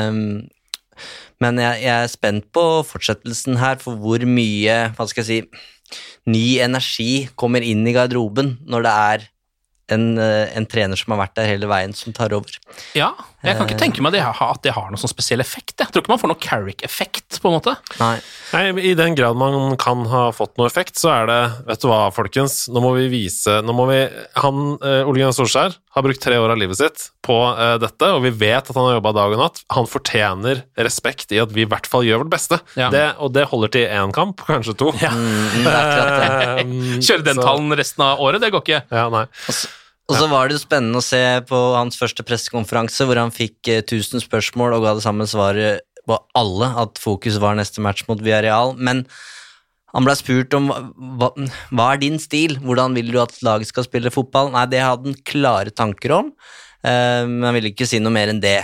Men jeg er spent på fortsettelsen her, for hvor mye, hva skal jeg si, ny energi kommer inn i garderoben når det er en trener som har vært der hele veien, som tar over. Ja, jeg kan ikke tenke meg at det har noen sånn spesiell effekt. Jeg tror ikke man får noe Carrick-effekt, på en måte. Nei, I den grad man kan ha fått noe effekt, så er det, vet du hva, folkens, Ole Gunnar Solskjær har brukt 3 år av livet sitt på dette, og vi vet at han har jobbet dag og natt. Han fortjener respekt i at vi i hvert fall gjør vårt beste. Ja. Og det holder til 1 kamp, kanskje 2. Ja. Kjøre den tallen resten av året, det går ikke. Ja, nei. Og så var det jo spennende å se på hans første pressekonferanse, hvor han fikk 1000 spørsmål og ga det samme svaret på alle, at fokus var neste match mot Villarreal, men han ble spurt om hva er din stil, hvordan vil du at laget skal spille fotball? Nei, det hadde han klare tanker om, men han ville ikke si noe mer enn det.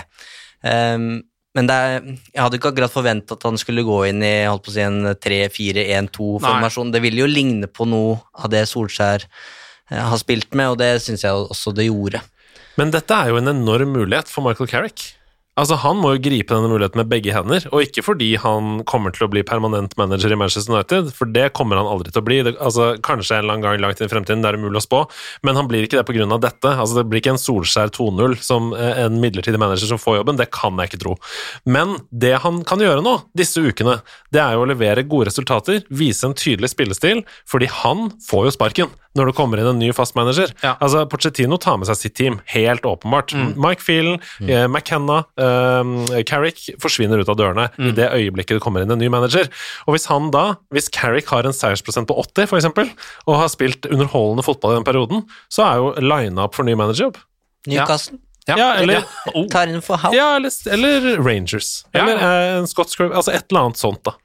Men jeg hadde ikke akkurat forventet at han skulle gå inn i, holdt på å si, en 3-4-1-2-formasjon. Det ville jo ligne på noe av det Solskjær har spilt med, og det synes jeg også det gjorde. Men dette er jo en enorm mulighet for Michael Carrick. Altså, han må jo gripe denne muligheten med begge hender, og ikke fordi han kommer til å bli permanent manager i Manchester United, for det kommer han aldri til å bli. Kanskje en eller annen gang langt inn i fremtiden, det er umulig å spå, men han blir ikke det på grunn av dette. Altså, det blir ikke en Solskjær 2-0 som en midlertidig manager som får jobben, det kan jeg ikke tro. Men det han kan gjøre nå, disse ukene, det er jo å levere gode resultater, vise en tydelig spillestil, fordi han får jo sparken når det kommer inn en ny fast manager. Ja. Altså, Pochettino tar med seg sitt team, helt åpenbart. Mike Phelan, McKenna, Carrick forsvinner ut av dørene i det øyeblikket det kommer inn en ny manager. Og hvis Carrick har en seiersprosent på 80 for eksempel, og har spilt underholdende fotball i den perioden, så er jo line-up for ny managerjobb. Newcastle. Ja, eller tar inn for Hull. Ja, eller Rangers. Eller en skotsk klubb, altså et eller annet sånt da.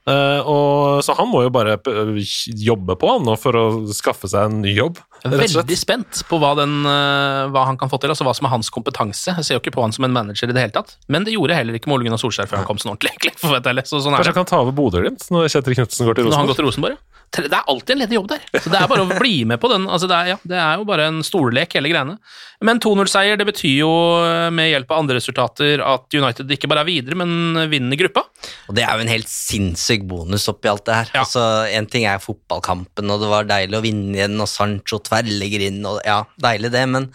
Så han må jo bare jobbe på han nå for å skaffe seg en ny jobb. Veldig spent på hva han kan få til, altså hva som er hans kompetanse. Jeg ser jo ikke på han som en manager i det hele tatt, men det gjorde heller ikke med Ole Gunnar Solskjær før han kom sånn ordentlig. Sånn Kanskje han kan ta over Bodø-Glimt når Kjetil Knutsen går til Rosenborg? Når han går til Rosenborg, ja. Det er alltid en ledig jobb der, så det er bare å bli med på den. Altså det er jo bare en storlek hele greiene. Men 2-0-seier, det betyr jo med hjelp av andre resultater at United ikke bare er videre, men vinner gruppa. Og det er jo en helt sinnssyk bonus oppi alt det her. Ja. Altså, en ting er fotballkampen, og det var deilig å vinne igjen, og Sancho tverrlegger inn, og ja, deilig det, men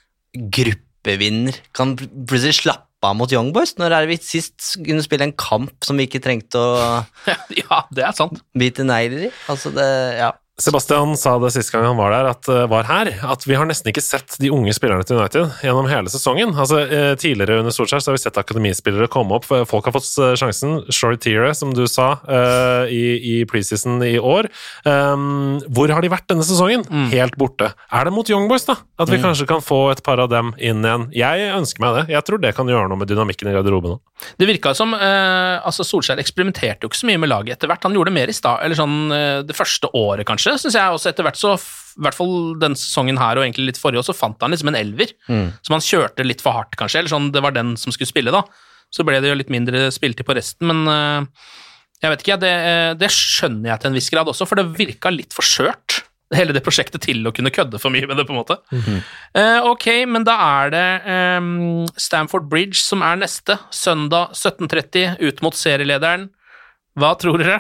gruppevinner kan plutselig slappe av mot Young Boys, når er vi sist kunne spille en kamp som vi ikke trengte å Ja, det er sant. bite negler i. Altså det, ja. Sebastian sa det siste gang han var der, at vi har nesten ikke sett de unge spillerne til United gjennom hele sesongen. Altså, tidligere under Solskjær så har vi sett akademispillere komme opp, folk har fått sjansen. Shorty Tiere, som du sa, i preseason i år. Hvor har de vært denne sesongen? Helt borte. Er det mot Young Boys da? At vi kanskje kan få et par av dem inn igjen? Jeg ønsker meg det. Jeg tror det kan gjøre noe med dynamikken i garderoben. Det virket som, Solskjær eksperimenterte jo ikke så mye med laget etter hvert. Han gjorde mer i stad, eller sånn det første året kanskje, synes jeg også etter hvert så, i hvert fall den sesongen her og egentlig litt forrige, så fant han liksom en elver, som han kjørte litt for hardt kanskje, eller sånn, det var den som skulle spille da, så ble det jo litt mindre spiltid på resten, men jeg vet ikke, det skjønner jeg til en viss grad også, for det virket litt for skjørt, hele det prosjektet til å kunne kødde for mye med det på en måte. Ok, men da er det Stamford Bridge som er neste, søndag 17:30 ut mot serielederen. Hva tror dere?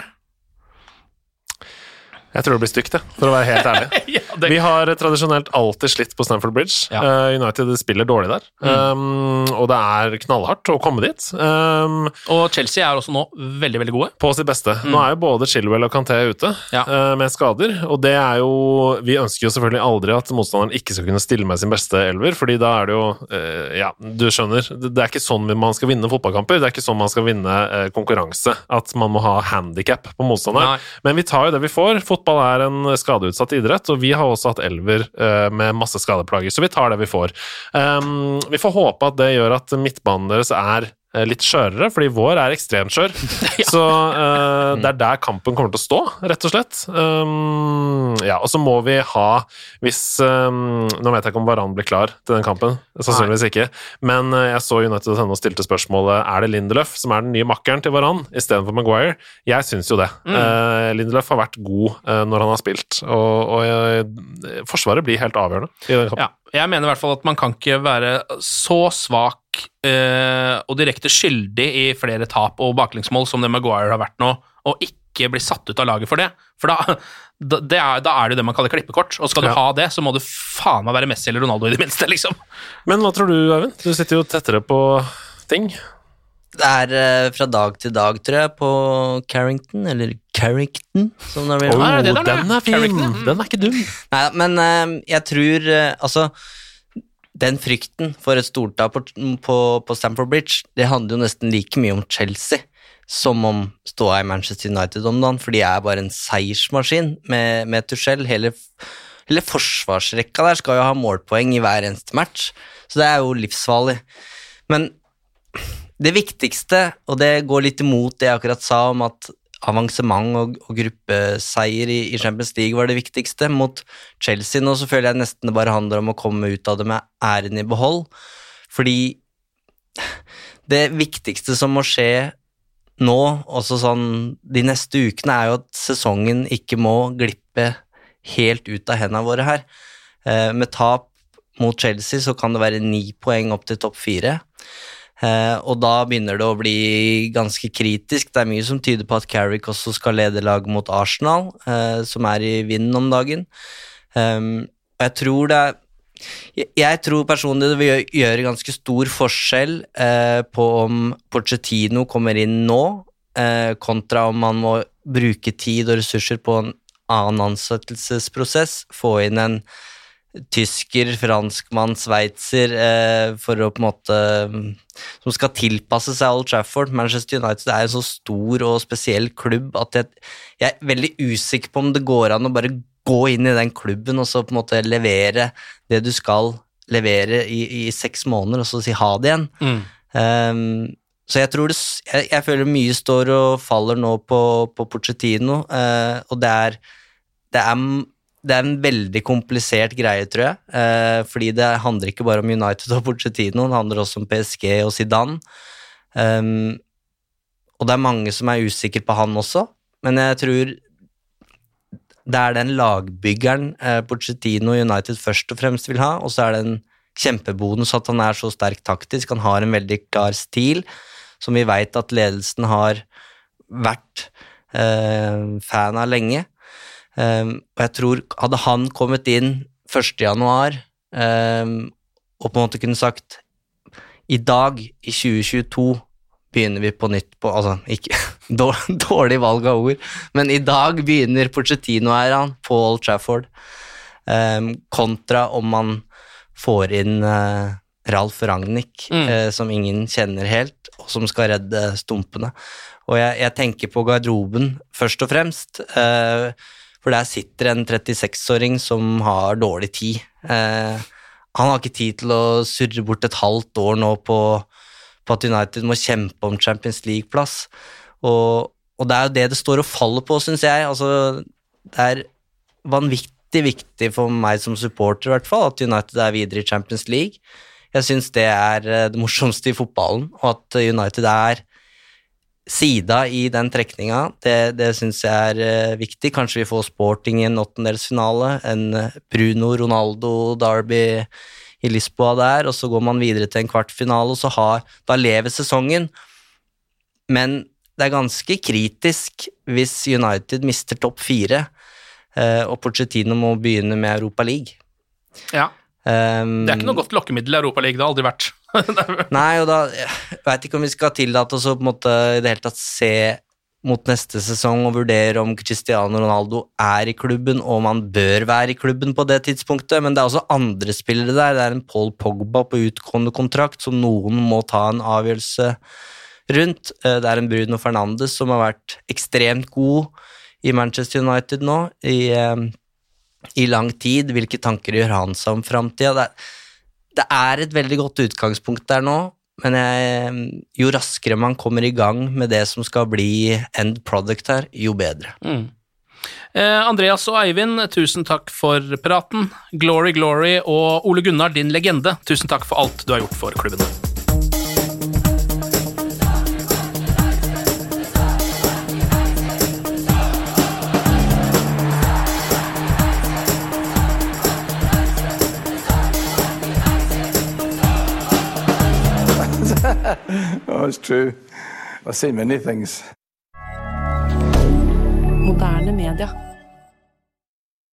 Jeg tror det blir stygt, for å være helt ærlig. Ja, Vi har tradisjonelt alltid slitt på Stamford Bridge. Ja. United spiller dårlig der, og det er knallhardt å komme dit. Og Chelsea er også nå veldig, veldig gode. På sitt beste. Nå er jo både Chilwell og Kanté ute med skader, og det er jo, vi ønsker jo selvfølgelig aldri at motstanderen ikke skal kunne stille med sin beste elver, fordi da er det jo, du skjønner, det er ikke sånn man skal vinne fotballkamper, det er ikke sånn man skal vinne konkurranse, at man må ha handicap på motstanderen. Men vi tar jo det vi får. Fotball er en skadeutsatt idrett, og vi har også hatt elver med masse skadeplager, så vi tar det vi får. Vi får håpe at det gjør at midtbanen deres er litt skjørere, fordi vår er ekstremt skjør. Så det er der kampen kommer til å stå, rett og slett. Og så må vi ha, hvis nå vet jeg ikke om Varane blir klar til den kampen, sannsynligvis ikke, men jeg så United og stilte spørsmålet, er det Lindeløf som er den nye makkeren til Varane, i stedet for Maguire? Jeg synes jo det. Lindeløf har vært god når han har spilt, og forsvaret blir helt avgjørende i den kampen. Jeg mener i hvert fall at man kan ikke være så svak og direkte skyldig i flere tap og baklengsmål som det Maguire har vært nå, og ikke bli satt ut av laget for det. For da er det det man kaller klippekort, og skal du ha det, så må du faen meg være Messi eller Ronaldo i det minste, liksom. Men hva tror du, Øyvind? Du sitter jo tettere på ting. Det fra dag til dag, tror jeg, på Carrington, eller Carrington, som det blir. Den fin! Den ikke dum. Nei, men jeg tror, altså, den frykten for et stortap på Stamford Bridge, det handler jo nesten like mye om Chelsea som om ståa i Manchester United om dagen, for de bare en seiersmaskin med Tuchel. Hele forsvarsrekka der skal jo ha målpoeng i hver eneste match, så det jo livsfarlig. Men det viktigste, og det går litt imot det jeg akkurat sa om at avansement og gruppeseier i Champions League var det viktigste mot Chelsea. Nå så føler jeg nesten det bare handler om å komme ut av det med æren i behold, fordi det viktigste som må skje nå, også sånn de neste ukene, jo at sesongen ikke må glippe helt ut av hendene våre her. Med tap mot Chelsea så kan det være 9 poeng opp til topp 4, og da begynner det å bli ganske kritisk. Det mye som tyder på at Carrick også skal lede lag mot Arsenal, som i vinden om dagen. Og jeg tror personlig det vil gjøre ganske stor forskjell på om Pochettino kommer inn nå, kontra om man må bruke tid og ressurser på en annen ansettelsesprosess, få inn en tysker, franskmann, sveitser, for å på en måte som skal tilpasse seg Old Trafford. Manchester United en så stor og spesiell klubb at jeg veldig usikker på om det går an å bare gå inn i den klubben og så på en måte levere det du skal levere i 6 måneder og så si ha det igjen. Så jeg tror jeg føler mye står og faller nå på Pochettino, og det en veldig komplisert greie, tror jeg, fordi det handler ikke bare om United og Pochettino, det handler også om PSG og Zidane, og det mange som usikre på han også, men jeg tror det den lagbyggeren Pochettino og United først og fremst vil ha, og så det en kjempebonus at han så sterk taktisk, han har en veldig klar stil, som vi vet at ledelsen har vært fan av lenge, og jeg tror hadde han kommet inn 1. januar og på en måte kunne sagt i dag, i 2022 begynner vi på nytt på, altså ikke dårlig valg av ord, men i dag begynner Pochettino han på Old Trafford, kontra om man får inn Ralf Rangnick, som ingen kjenner helt, og som skal redde stumpene, og jeg tenker på garderoben først og fremst, for der sitter en 36-åring som har dårlig tid. Han har ikke tid til å surre bort et halvt år nå på at United må kjempe om Champions League-plass. Og det jo det står og faller på, synes jeg. Altså, det vanvittig viktig for meg som supporter i hvert fall, at United videre i Champions League. Jeg synes det det morsomste i fotballen, og at United sida i den trekninga, det synes jeg viktig. Kanskje vi får Sporting i en 8-delsfinale, en Bruno Ronaldo derby i Lisboa der, og så går man videre til en kvartfinale, og så da lever sesongen. Men det ganske kritisk hvis United mister topp 4, og Pochettino må begynne med Europa League. Ja. Det ikke noe godt lokkemiddel i Europa League, det har aldri vært. Nei, og da jeg vet ikke om vi skal tillate oss å på en måte i det hele tatt se mot neste sesong og vurdere om Cristiano Ronaldo i klubben, og om han bør være i klubben på det tidspunktet, men det også andre spillere der. Det en Paul Pogba på utgående kontrakt som noen må ta en avgjørelse rundt. Det en Bruno Fernandes som har vært ekstremt god i Manchester United nå i lang tid. Hvilke tanker gjør han seg om fremtiden? Det et veldig godt utgangspunkt der nå, men jo raskere man kommer i gang med det som skal bli end product her, jo bedre. Andreas og Eivind, tusen takk for praten. Glory, glory, og Ole Gunnar, din legende, tusen takk for alt du har gjort for klubben. Oh, it's true. I've seen many things. Moderne media.